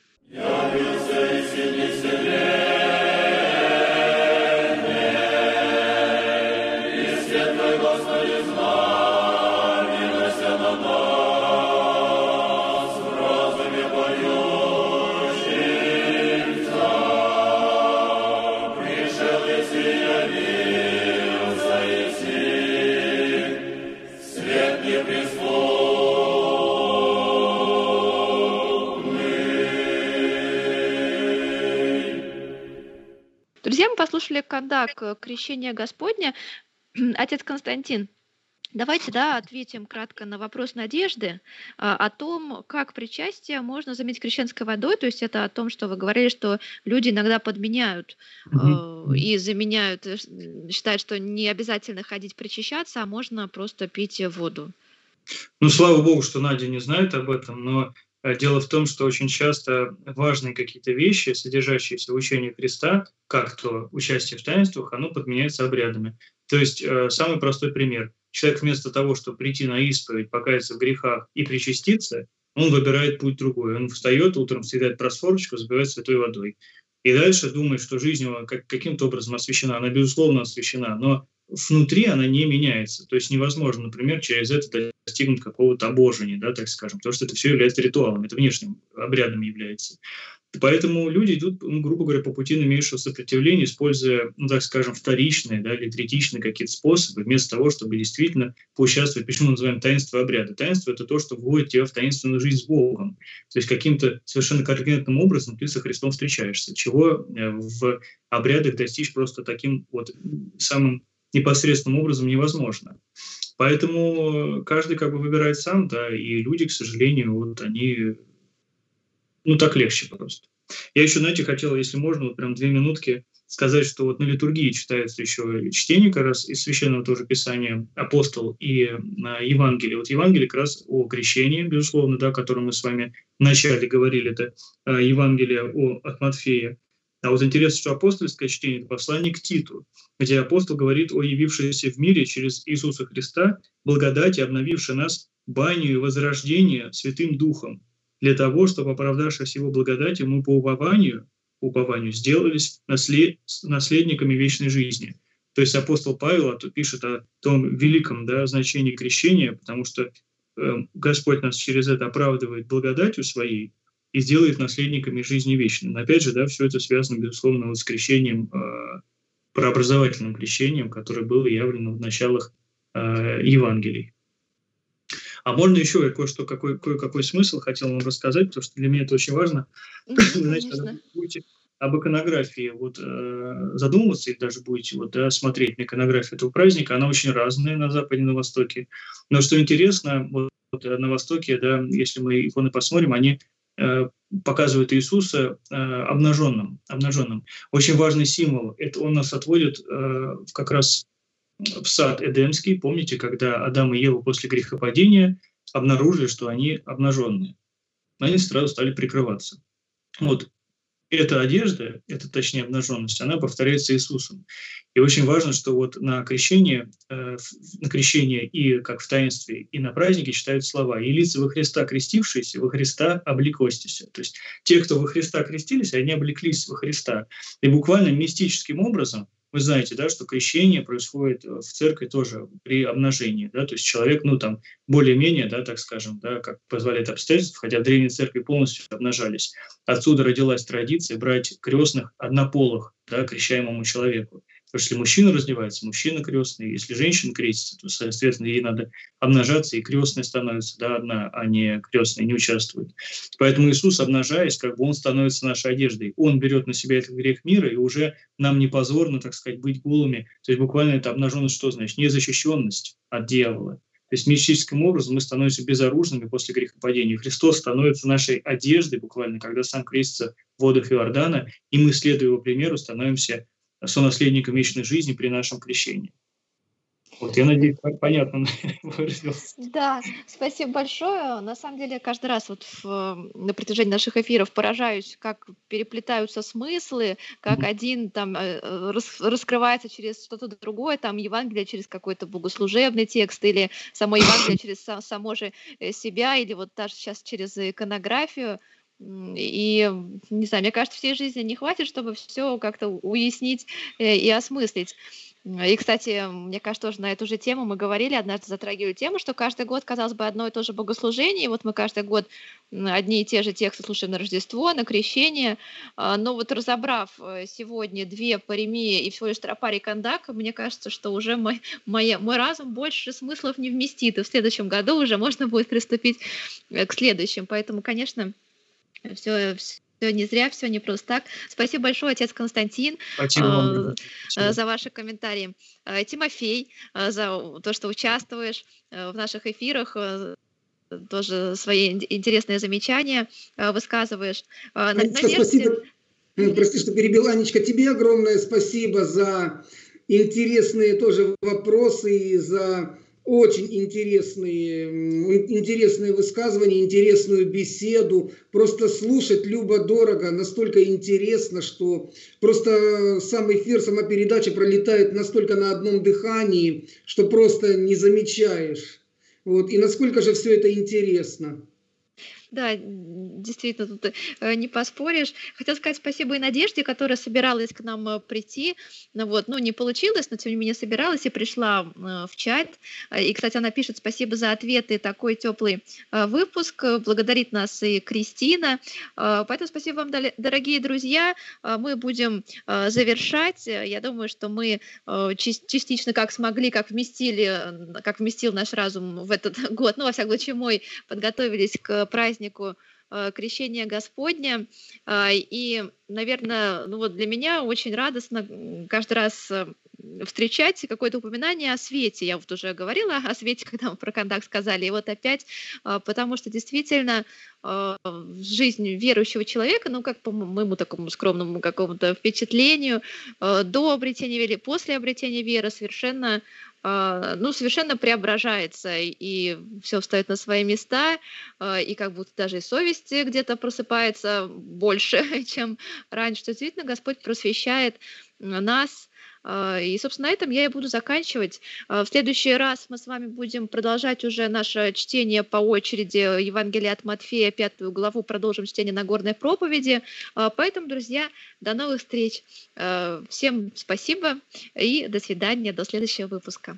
Друзья, мы послушали кондак «Крещение Господне». Отец Константин, давайте, ответим кратко на вопрос Надежды о том, как причастие можно заменить крещенской водой. То есть это о том, что вы говорили, что люди иногда подменяют и заменяют, считают, что не обязательно ходить причащаться, а можно просто пить воду. Ну, слава Богу, что Надя не знает об этом, но дело в том, что очень часто важные какие-то вещи, содержащиеся в учении Христа, как то участие в таинствах, оно подменяется обрядами. То есть самый простой пример. Человек вместо того, чтобы прийти на исповедь, покаяться в грехах и причаститься, он выбирает путь другой. Он встает, утром съедает просфорочку, запивает святой водой. И дальше думает, что жизнь его каким-то образом освящена. Она, безусловно, освящена, но внутри она не меняется. То есть невозможно, например, через это достигнуть какого-то обожения, так скажем, потому что это все является ритуалом, это внешним обрядом является. Поэтому люди идут, грубо говоря, по пути наименьшего сопротивления, используя, так скажем, вторичные или третичные какие-то способы, вместо того, чтобы действительно поучаствовать. Почему мы называем таинство обряда? Таинство — это то, что вводит тебя в таинственную жизнь с Богом. То есть каким-то совершенно конкретным образом ты со Христом встречаешься, чего в обрядах достичь просто таким самым непосредственным образом невозможно. Поэтому каждый выбирает сам, и люди, к сожалению, они... так легче просто. Я еще, хотел, если можно, прям 2 минутки сказать, что на литургии читается еще чтение как раз из Священного тоже Писания «Апостол» и Евангелие. Евангелие как раз о крещении, безусловно, о котором мы с вами вначале говорили, это Евангелие от Матфея. А интересно, что апостольское чтение — это послание к Титу, где апостол говорит о явившейся в мире через Иисуса Христа благодати, обновившей нас банию и возрождение Святым Духом, для того, чтобы, оправдавшись Его благодатью, мы по упованию сделались наследниками вечной жизни. То есть апостол Павел пишет о том великом значении крещения, потому что Господь нас через это оправдывает благодатью Своей и сделает наследниками жизни вечной. Но опять же, все это связано, безусловно, с крещением, прообразовательным крещением, которое было явлено в началах Евангелий. А можно еще кое-какой смысл хотел вам рассказать, потому что для меня это очень важно. Значит, когда вы будете об иконографии задумываться, или даже будете смотреть на иконографию этого праздника, она очень разная на Западе и на Востоке. Но что интересно, на Востоке, если мы иконы посмотрим, они показывают Иисуса обнаженным. Очень важный символ. Это он нас отводит как раз в сад Эдемский. Помните, когда Адам и Ева после грехопадения обнаружили, что они обнаженные. Они сразу стали прикрываться. Эта одежда, точнее обнаженность, она повторяется Иисусом. И очень важно, что на крещение и как в таинстве, и на празднике читают слова: «И лица во Христа крестившиеся, во Христа облекостися». То есть те, кто во Христа крестились, они облеклись во Христа. И буквально мистическим образом, вы знаете, что крещение происходит в церкви тоже при обнажении. То есть человек, более-менее, так скажем, как позволяет обстоятельства, хотя в Древней Церкви полностью обнажались. Отсюда родилась традиция брать крестных однополых, крещаемому человеку. Потому что если мужчина раздевается, мужчина крестный, если женщина крестится, то, соответственно, ей надо обнажаться, и крестная становится одна, а не крестная не участвует. Поэтому Иисус, обнажаясь, Он становится нашей одеждой. Он берет на себя этот грех мира, и уже нам не позорно, так сказать, быть голыми. То есть буквально это обнаженность что значит? Незащищенность от дьявола. То есть мистическим образом мы становимся безоружными после грехопадения. Христос становится нашей одеждой буквально, когда сам крестится в водах Иордана, и мы, следуя Его примеру, становимся сонаследником вечной жизни при нашем крещении. Вот, я надеюсь, понятно выразился. Да, спасибо большое. На самом деле, каждый раз на протяжении наших эфиров поражаюсь, как переплетаются смыслы, как один там раскрывается через что-то другое, там Евангелие через какой-то богослужебный текст, или само Евангелие через само же себя, или вот даже сейчас через иконографию. И, не знаю, мне кажется, всей жизни не хватит, чтобы все как-то уяснить и осмыслить. И, кстати, мне кажется, тоже на эту же тему мы говорили, однажды затрагивали тему, что каждый год, казалось бы, одно и то же богослужение, и вот мы каждый год одни и те же тексты слушаем на Рождество, на Крещение, но вот разобрав сегодня две паремии и всего лишь тропарий кандака, мне кажется, что уже мой разум больше смыслов не вместит, и в следующем году уже можно будет приступить к следующим. Поэтому, конечно, все не зря, все не просто так. Спасибо большое, отец Константин, за ваши комментарии. Тимофей, за то, что участвуешь в наших эфирах, тоже свои интересные замечания высказываешь. Анечка, спасибо. Прости, что перебил. Анечка, тебе огромное спасибо за интересные тоже вопросы и за очень интересные высказывания, интересную беседу. Просто слушать любо-дорого, настолько интересно, что просто сам эфир, сама передача пролетает настолько на одном дыхании, что просто не замечаешь. Вот. И насколько же все это интересно. Да, действительно, тут не поспоришь. Хотела сказать спасибо и Надежде, которая собиралась к нам прийти. Не получилось, но тем не менее собиралась и пришла в чат. И, кстати, она пишет: спасибо за ответы, такой теплый выпуск. Благодарит нас и Кристина. Поэтому спасибо вам, дорогие друзья. Мы будем завершать. Я думаю, что мы частично как смогли, как вместил наш разум в этот год, во всяком случае мой, подготовились к празднику Крещения Господня. И, наверное, для меня очень радостно каждый раз встречать какое-то упоминание о свете. Я вот уже говорила о свете, когда мы про контакт сказали, и вот опять, потому что действительно жизнь верующего человека, как по моему такому скромному какому-то впечатлению, до обретения веры, после обретения веры совершенно преображается, и все встает на свои места, и как будто даже и совесть где-то просыпается больше, чем раньше. Что действительно Господь просвещает нас. И, собственно, на этом я и буду заканчивать. В следующий раз мы с вами будем продолжать уже наше чтение по очереди Евангелия от Матфея, 5 главу, продолжим чтение Нагорной проповеди. Поэтому, друзья, до новых встреч. Всем спасибо и до свидания, до следующего выпуска.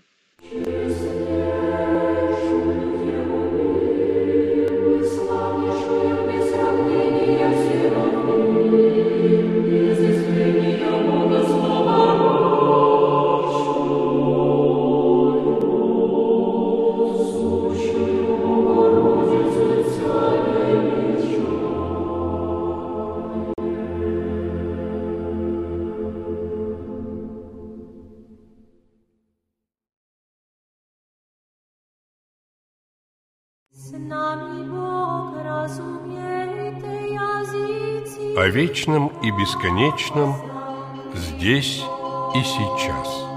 О вечном и бесконечном здесь и сейчас.